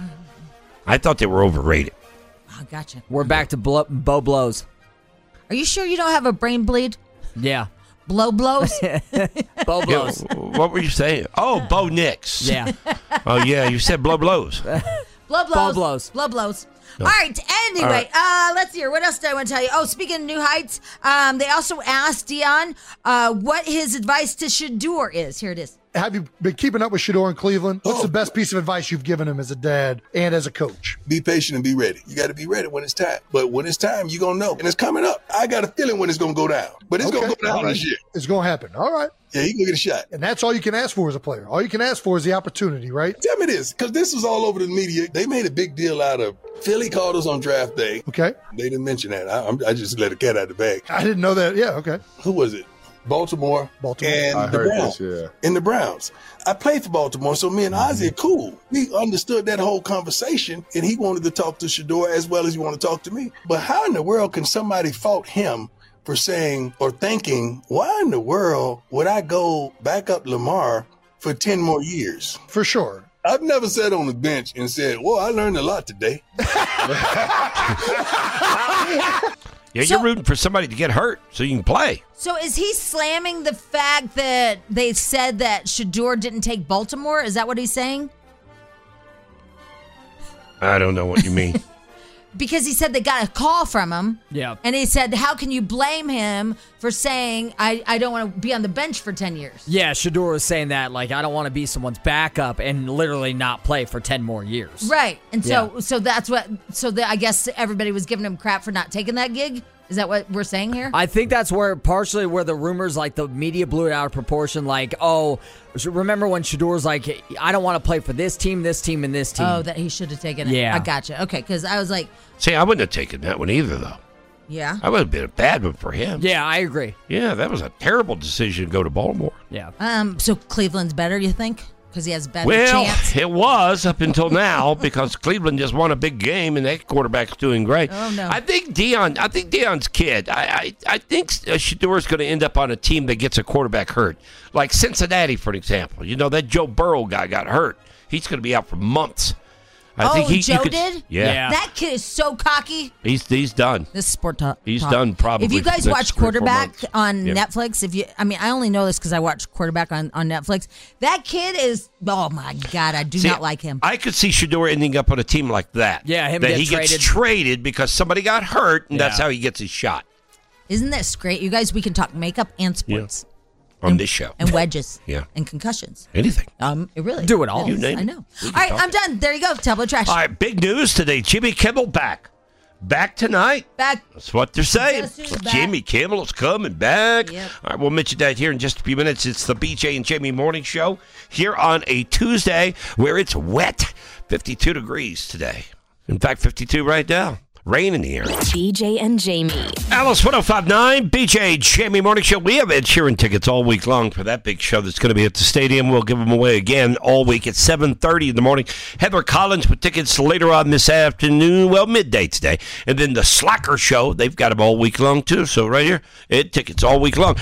I thought they were overrated. I gotcha. We're back to Bo Blows. Are you sure you don't have a brain bleed? Yeah. Blow blows? Bo Blows. What were you saying? Oh, Bo Nix. Yeah. Oh, yeah, you said blow blows. Blow blows. Blow blows. Blow blows. No. All right. Anyway, let's hear. What else did I want to tell you? Oh, speaking of New Heights, they also asked Deion what his advice to Shador is. Here it is. Have you been keeping up with Shador in Cleveland? What's the best piece of advice you've given him as a dad and as a coach? Be patient and be ready. You got to be ready when it's time. But when it's time, you're going to know. And it's coming up. I got a feeling when it's going to go down. But it's going to go down this year. It's going to happen. All right. Yeah, he can get a shot. And that's all you can ask for as a player. All you can ask for is the opportunity, right? Tell me this, because this was all over the media. They made a big deal out of Philly called us on draft day. Okay. They didn't mention that. I just let a cat out of the bag. I didn't know that. Yeah, okay. Who was it? Baltimore, and I the heard Browns. this, yeah. And the Browns. I played for Baltimore, so me and Ozzy are cool. We understood that whole conversation, and he wanted to talk to Shador as well as he wanted to talk to me. But how in the world can somebody fault him for saying or thinking, why in the world would I go back up Lamar for 10 more years? For sure. I've never sat on the bench and said, well, I learned a lot today. Yeah, you're rooting for somebody to get hurt so you can play. So is he slamming the fact that they said that Shador didn't take Baltimore? Is that what he's saying? I don't know what you mean. Because he said they got a call from him. Yeah. And he said, how can you blame him for saying, I don't want to be on the bench for 10 years? Yeah, Shador was saying that, like, I don't want to be someone's backup and literally not play for 10 more years. Right. And so that's what, I guess everybody was giving him crap for not taking that gig. Is that what we're saying here? I think that's partially where the rumors, like the media blew it out of proportion. Like, oh, remember when Shador's like, I don't want to play for this team, and this team. Oh, that he should have taken it. Yeah. I gotcha. Okay, because I was like. See, I wouldn't have taken that one either, though. Yeah. That would have been a bad one for him. Yeah, I agree. Yeah, that was a terrible decision to go to Baltimore. Yeah. So Cleveland's better, you think? Because he has a better Well, chance? it was up until now because Cleveland just won a big game and that quarterback's doing great. Oh, no. I think Deion's kid. I think Shador's going to end up on a team that gets a quarterback hurt. Like Cincinnati, for example. You know, that Joe Burrow guy got hurt. He's going to be out for months. I think Joe did? Yeah. That kid is so cocky. He's done. This is sport talk. He's done probably. If you guys for the watch next 3 or 4 Quarterback months. on Netflix, I only know this because I watch Quarterback on Netflix. That kid is, oh my God, I do not like him. I could see Shador ending up on a team like that. Yeah, him that get he gets traded because somebody got hurt, and that's how he gets his shot. Isn't this great? You guys, we can talk makeup and sports. On this show. And wedges. Yeah. And concussions. Anything. It really do it all. is. You name I it. know. All right, I'm done. There you go. Tablet trash. All right, big news today. Jimmy Kimmel back. Back tonight. Back. That's what they're saying. Guess who's back? Jimmy Kimmel is coming back. Yep. All right, we'll mention that here in just a few minutes. It's the BJ and Jamie Morning Show here on a Tuesday where it's wet. 52 degrees today. In fact, 52 right now. Rain in the air. BJ and Jamie. Alice 105.9, BJ Jamie Morning Show. We have Ed Sheeran tickets all week long for that big show that's going to be at the stadium. We'll give them away again all week at 7:30 in the morning. Heather Collins with tickets later on this afternoon, well, midday today. And then the Slacker Show, they've got them all week long too. So right here, Ed tickets all week long.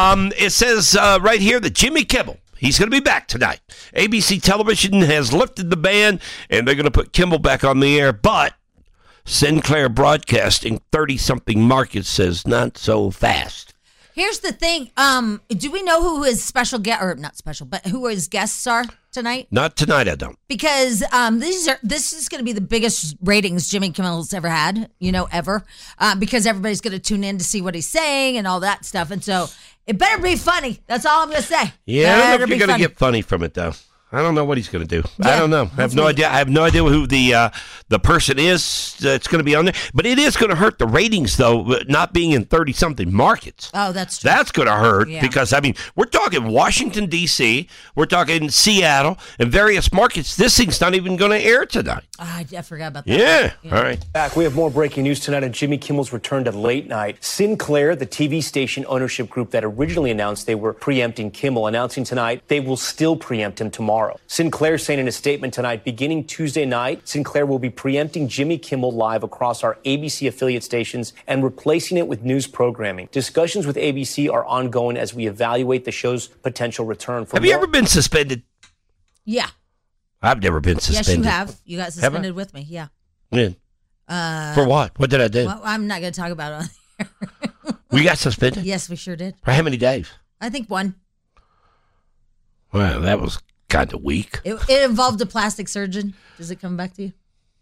It says right here that Jimmy Kimmel, he's going to be back tonight. ABC Television has lifted the ban, and they're going to put Kimmel back on the air, but Sinclair Broadcasting, 30-something markets, says not so fast. Here's the thing. Do we know who his special guest, or not special, but who his guests are tonight? Not tonight, I don't. Because this is going to be the biggest ratings Jimmy Kimmel's ever had, ever. Because everybody's going to tune in to see what he's saying and all that stuff. And so it better be funny. That's all I'm going to say. Yeah, I don't know if you're going to get funny from it, though. I don't know what he's going to do. Yeah, I don't know. I have no idea. I have no idea who the person is that's going to be on there. But it is going to hurt the ratings, though, not being in 30-something markets. Oh, that's true. That's going to hurt because, we're talking Washington, D.C., we're talking Seattle, and various markets. This thing's not even going to air tonight. I forgot about that. Yeah. All right. Back. We have more breaking news tonight on Jimmy Kimmel's return to late night. Sinclair, the TV station ownership group that originally announced they were preempting Kimmel, announcing tonight they will still preempt him tomorrow. Sinclair saying in a statement tonight, beginning Tuesday night, Sinclair will be preempting Jimmy Kimmel live across our ABC affiliate stations and replacing it with news programming. Discussions with ABC are ongoing as we evaluate the show's potential return. Have you ever been suspended? Yeah. I've never been suspended. Yes, you have. You got suspended with me. Yeah. When? For what? What did I do? Well, I'm not going to talk about it on here. We got suspended? Yes, we sure did. For how many days? I think one. Well, that was kind of weak. It involved a plastic surgeon. Does it come back to you?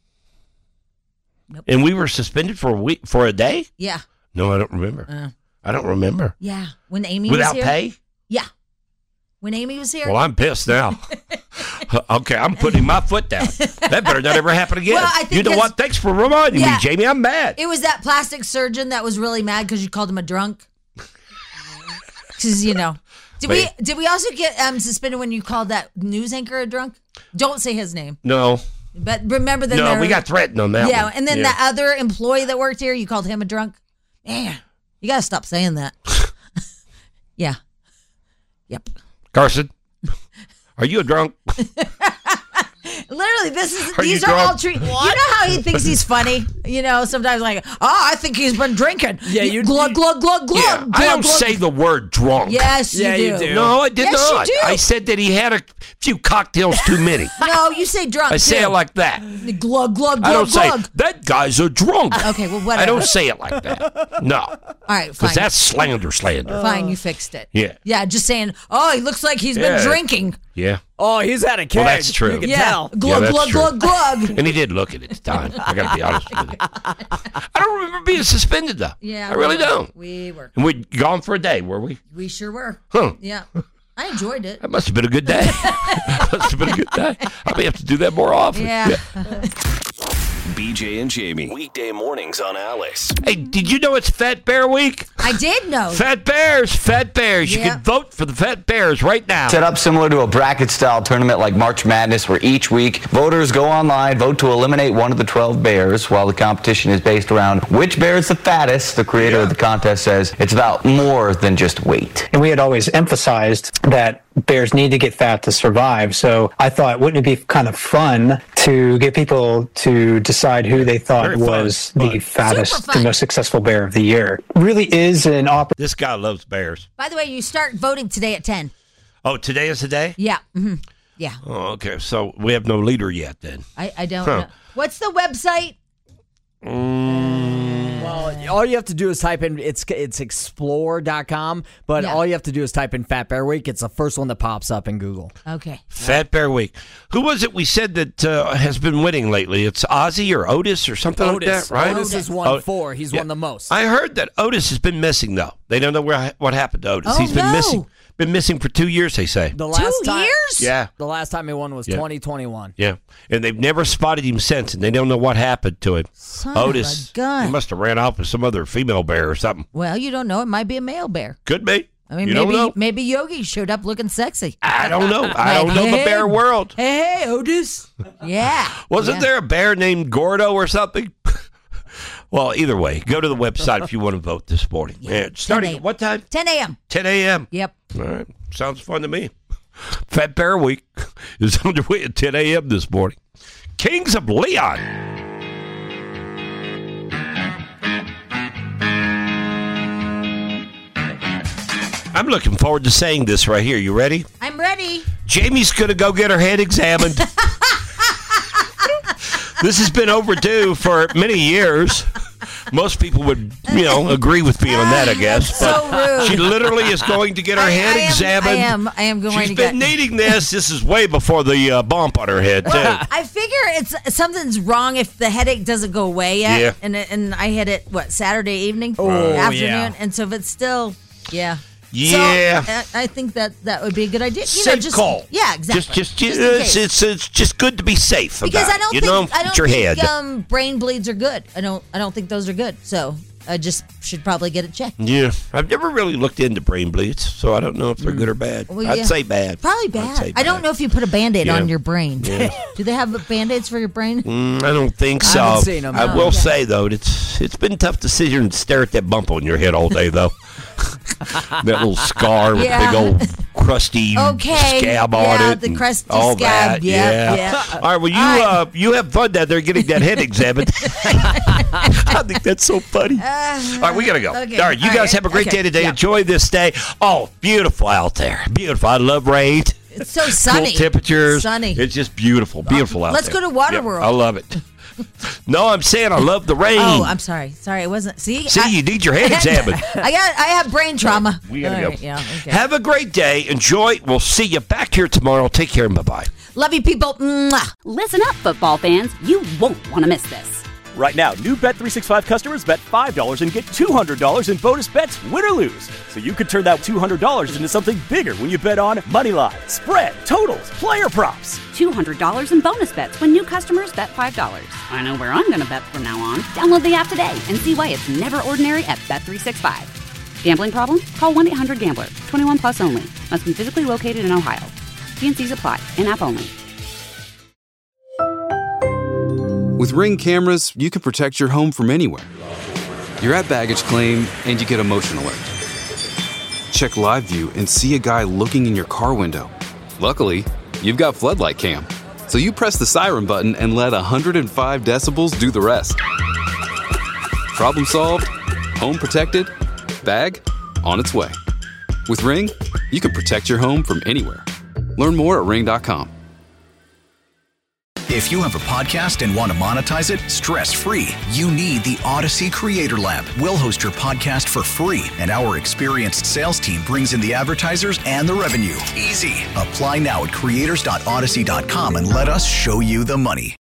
Nope. And we were suspended for a day? Yeah. No, I don't remember. I don't remember. Yeah. When Amy Without was here. pay? Yeah. When Amy was here. Well, I'm pissed now. Okay, I'm putting my foot down. That better not ever happen again. Well, I think you know what? Thanks for reminding me, Jamie. I'm mad. It was that plastic surgeon that was really mad because you called him a drunk. Because, Did we also get suspended when you called that news anchor a drunk? Don't say his name. No. But remember that. No, we got threatened on that one. Yeah, and then the other employee that worked here, you called him a drunk. Man, you got to stop saying that. Yeah. Yep. Carson, are you a drunk? Literally, Are these you are all drunk? true. You know how he thinks he's funny? Sometimes like, I think he's been drinking. Yeah, you glug, glug, glug, glug. Yeah, glug, I don't glug. say the word drunk. Yes, you do. No, I did Yes, not. you do. I said that he had a few cocktails too many. No, you say drunk. I say too. it like that. Glug, glug, glug, I don't glug. say, that guy's a drunk. Okay, well, whatever. I don't say it like that. No. All right, fine. Because that's slander. Fine, you fixed it. Yeah. Yeah, just saying, he looks like he's been drinking. Yeah. Oh, he's had a keg. Well, that's true. You can Yeah. tell. Glug, that's glug, true. glug, glug. And he did look at it at the time. I got to be honest with you. I don't remember being suspended, though. Yeah, I really we were. don't. We were. And we'd gone for a day, were we? We sure were. Huh. Yeah. I enjoyed it. That must have been a good day. Must have been a good day. I may have to do that more often. Yeah. BJ and Jamie. Weekday mornings on Alice. Hey, did you know it's Fat Bear Week? I did know. Fat Bears. You Yeah. can vote for the Fat Bears right now. Set up similar to a bracket-style tournament like March Madness, where each week voters go online, vote to eliminate one of the 12 bears. While the competition is based around which bear is the fattest, the creator of the contest says it's about more than just weight. And we had always emphasized that bears need to get fat to survive. So I thought, wouldn't it be kind of fun to get people to decide who they thought was the fattest, the most successful bear of the year? Really is an opportunity. This guy loves bears. By the way, you start voting today at 10. Oh, today is the day? Yeah. Mm-hmm. Yeah. Oh, okay. So we have no leader yet then. I don't know. What's the website? Well, all you have to do is type in, it's explore.com, but all you have to do is type in Fat Bear Week. It's the first one that pops up in Google. Okay. Fat Bear Week. Who was it we said that has been winning lately? It's Ozzy or Otis or something like that, right? Otis has won 4. He's won the most. I heard that Otis has been missing, though. They don't know what happened to Otis. He's been missing. Been missing for 2 years, they say. The last 2 years? Yeah. The last time he won was 2021. Yeah. And they've never spotted him since, and they don't know what happened to him. Son Otis. of a gun. He must have ran off with some other female bear or something. Well, you don't know. It might be a male bear. Could be. I mean, you don't know. maybe Yogi showed up looking sexy. I don't know. I don't know the bear world. Hey, Otis. Yeah. Wasn't there a bear named Gordo or something? Well, either way, go to the website if you want to vote this morning. Yeah, starting at what time? 10 a.m. 10 a.m. Yep. All right. Sounds fun to me. Fat Bear Week is underway at 10 a.m. this morning. Kings of Leon. I'm looking forward to saying this right here. You ready? I'm ready. Jamie's going to go get her head examined. This has been overdue for many years. Most people would, agree with me on that, I guess. But so rude. She literally is going to get her head examined. I am going She's to been needing this. This is way before the bump on her head, too. I figure something's wrong if the headache doesn't go away yet. Yeah. And I had it, Saturday evening? Oh, afternoon. yeah. And so if it's still, Yeah. So, I think that would be a good idea. Safe call. Yeah, exactly. Just it's just good to be safe because about I don't it, think with your head. brain bleeds are good. I don't think those are good. So I just should probably get it checked. Yeah, I've never really looked into brain bleeds, so I don't know if they're good or bad. Well, I'd say bad. Probably bad. I don't know if you put a Band-Aid Yeah. on your brain. Yeah. Do they have Band-Aids for your brain? I don't think so. I haven't seen 'em. I Oh, will okay. say though, it's been tough to sit here and stare at that bump on your head all day though. That little scar with Yeah. big old crusty scab on it. the and crusty all scab. That. Yeah. All right. Well, you have fun down there getting that head examined. I think that's so funny. All right, we gotta go. Okay. All right, you guys have a great day today. Enjoy this day. Oh, beautiful out there. Beautiful. I love rain. It's so sunny. Cool temperatures. Sunny. It's just beautiful. Beautiful out Let's there. go to Waterworld. I love it. No, I'm saying I love the rain. Oh, I'm sorry. Sorry, it wasn't. See, you need your head examined. I have brain trauma. We gotta All go. right, yeah, okay. Have a great day. Enjoy. We'll see you back here tomorrow. Take care and bye-bye. Love you, people. Mwah. Listen up, football fans. You won't want to miss this. Right now, new Bet365 customers bet $5 and get $200 in bonus bets, win or lose. So you could turn that $200 into something bigger when you bet on money line, spread, totals, player props. $200 in bonus bets when new customers bet $5. I know where I'm going to bet from now on. Download the app today and see why it's never ordinary at Bet365. Gambling problem? Call 1-800-GAMBLER. 21 plus only. Must be physically located in Ohio. T&Cs apply. In-app only. With Ring cameras, you can protect your home from anywhere. You're at baggage claim, and you get emotion alert. Check live view and see a guy looking in your car window. Luckily, you've got Floodlight Cam. So you press the siren button and let 105 decibels do the rest. Problem solved, home protected, bag on its way. With Ring, you can protect your home from anywhere. Learn more at ring.com. If you have a podcast and want to monetize it stress-free, you need the Odyssey Creator Lab. We'll host your podcast for free, and our experienced sales team brings in the advertisers and the revenue. Easy. Apply now at creators.odyssey.com and let us show you the money.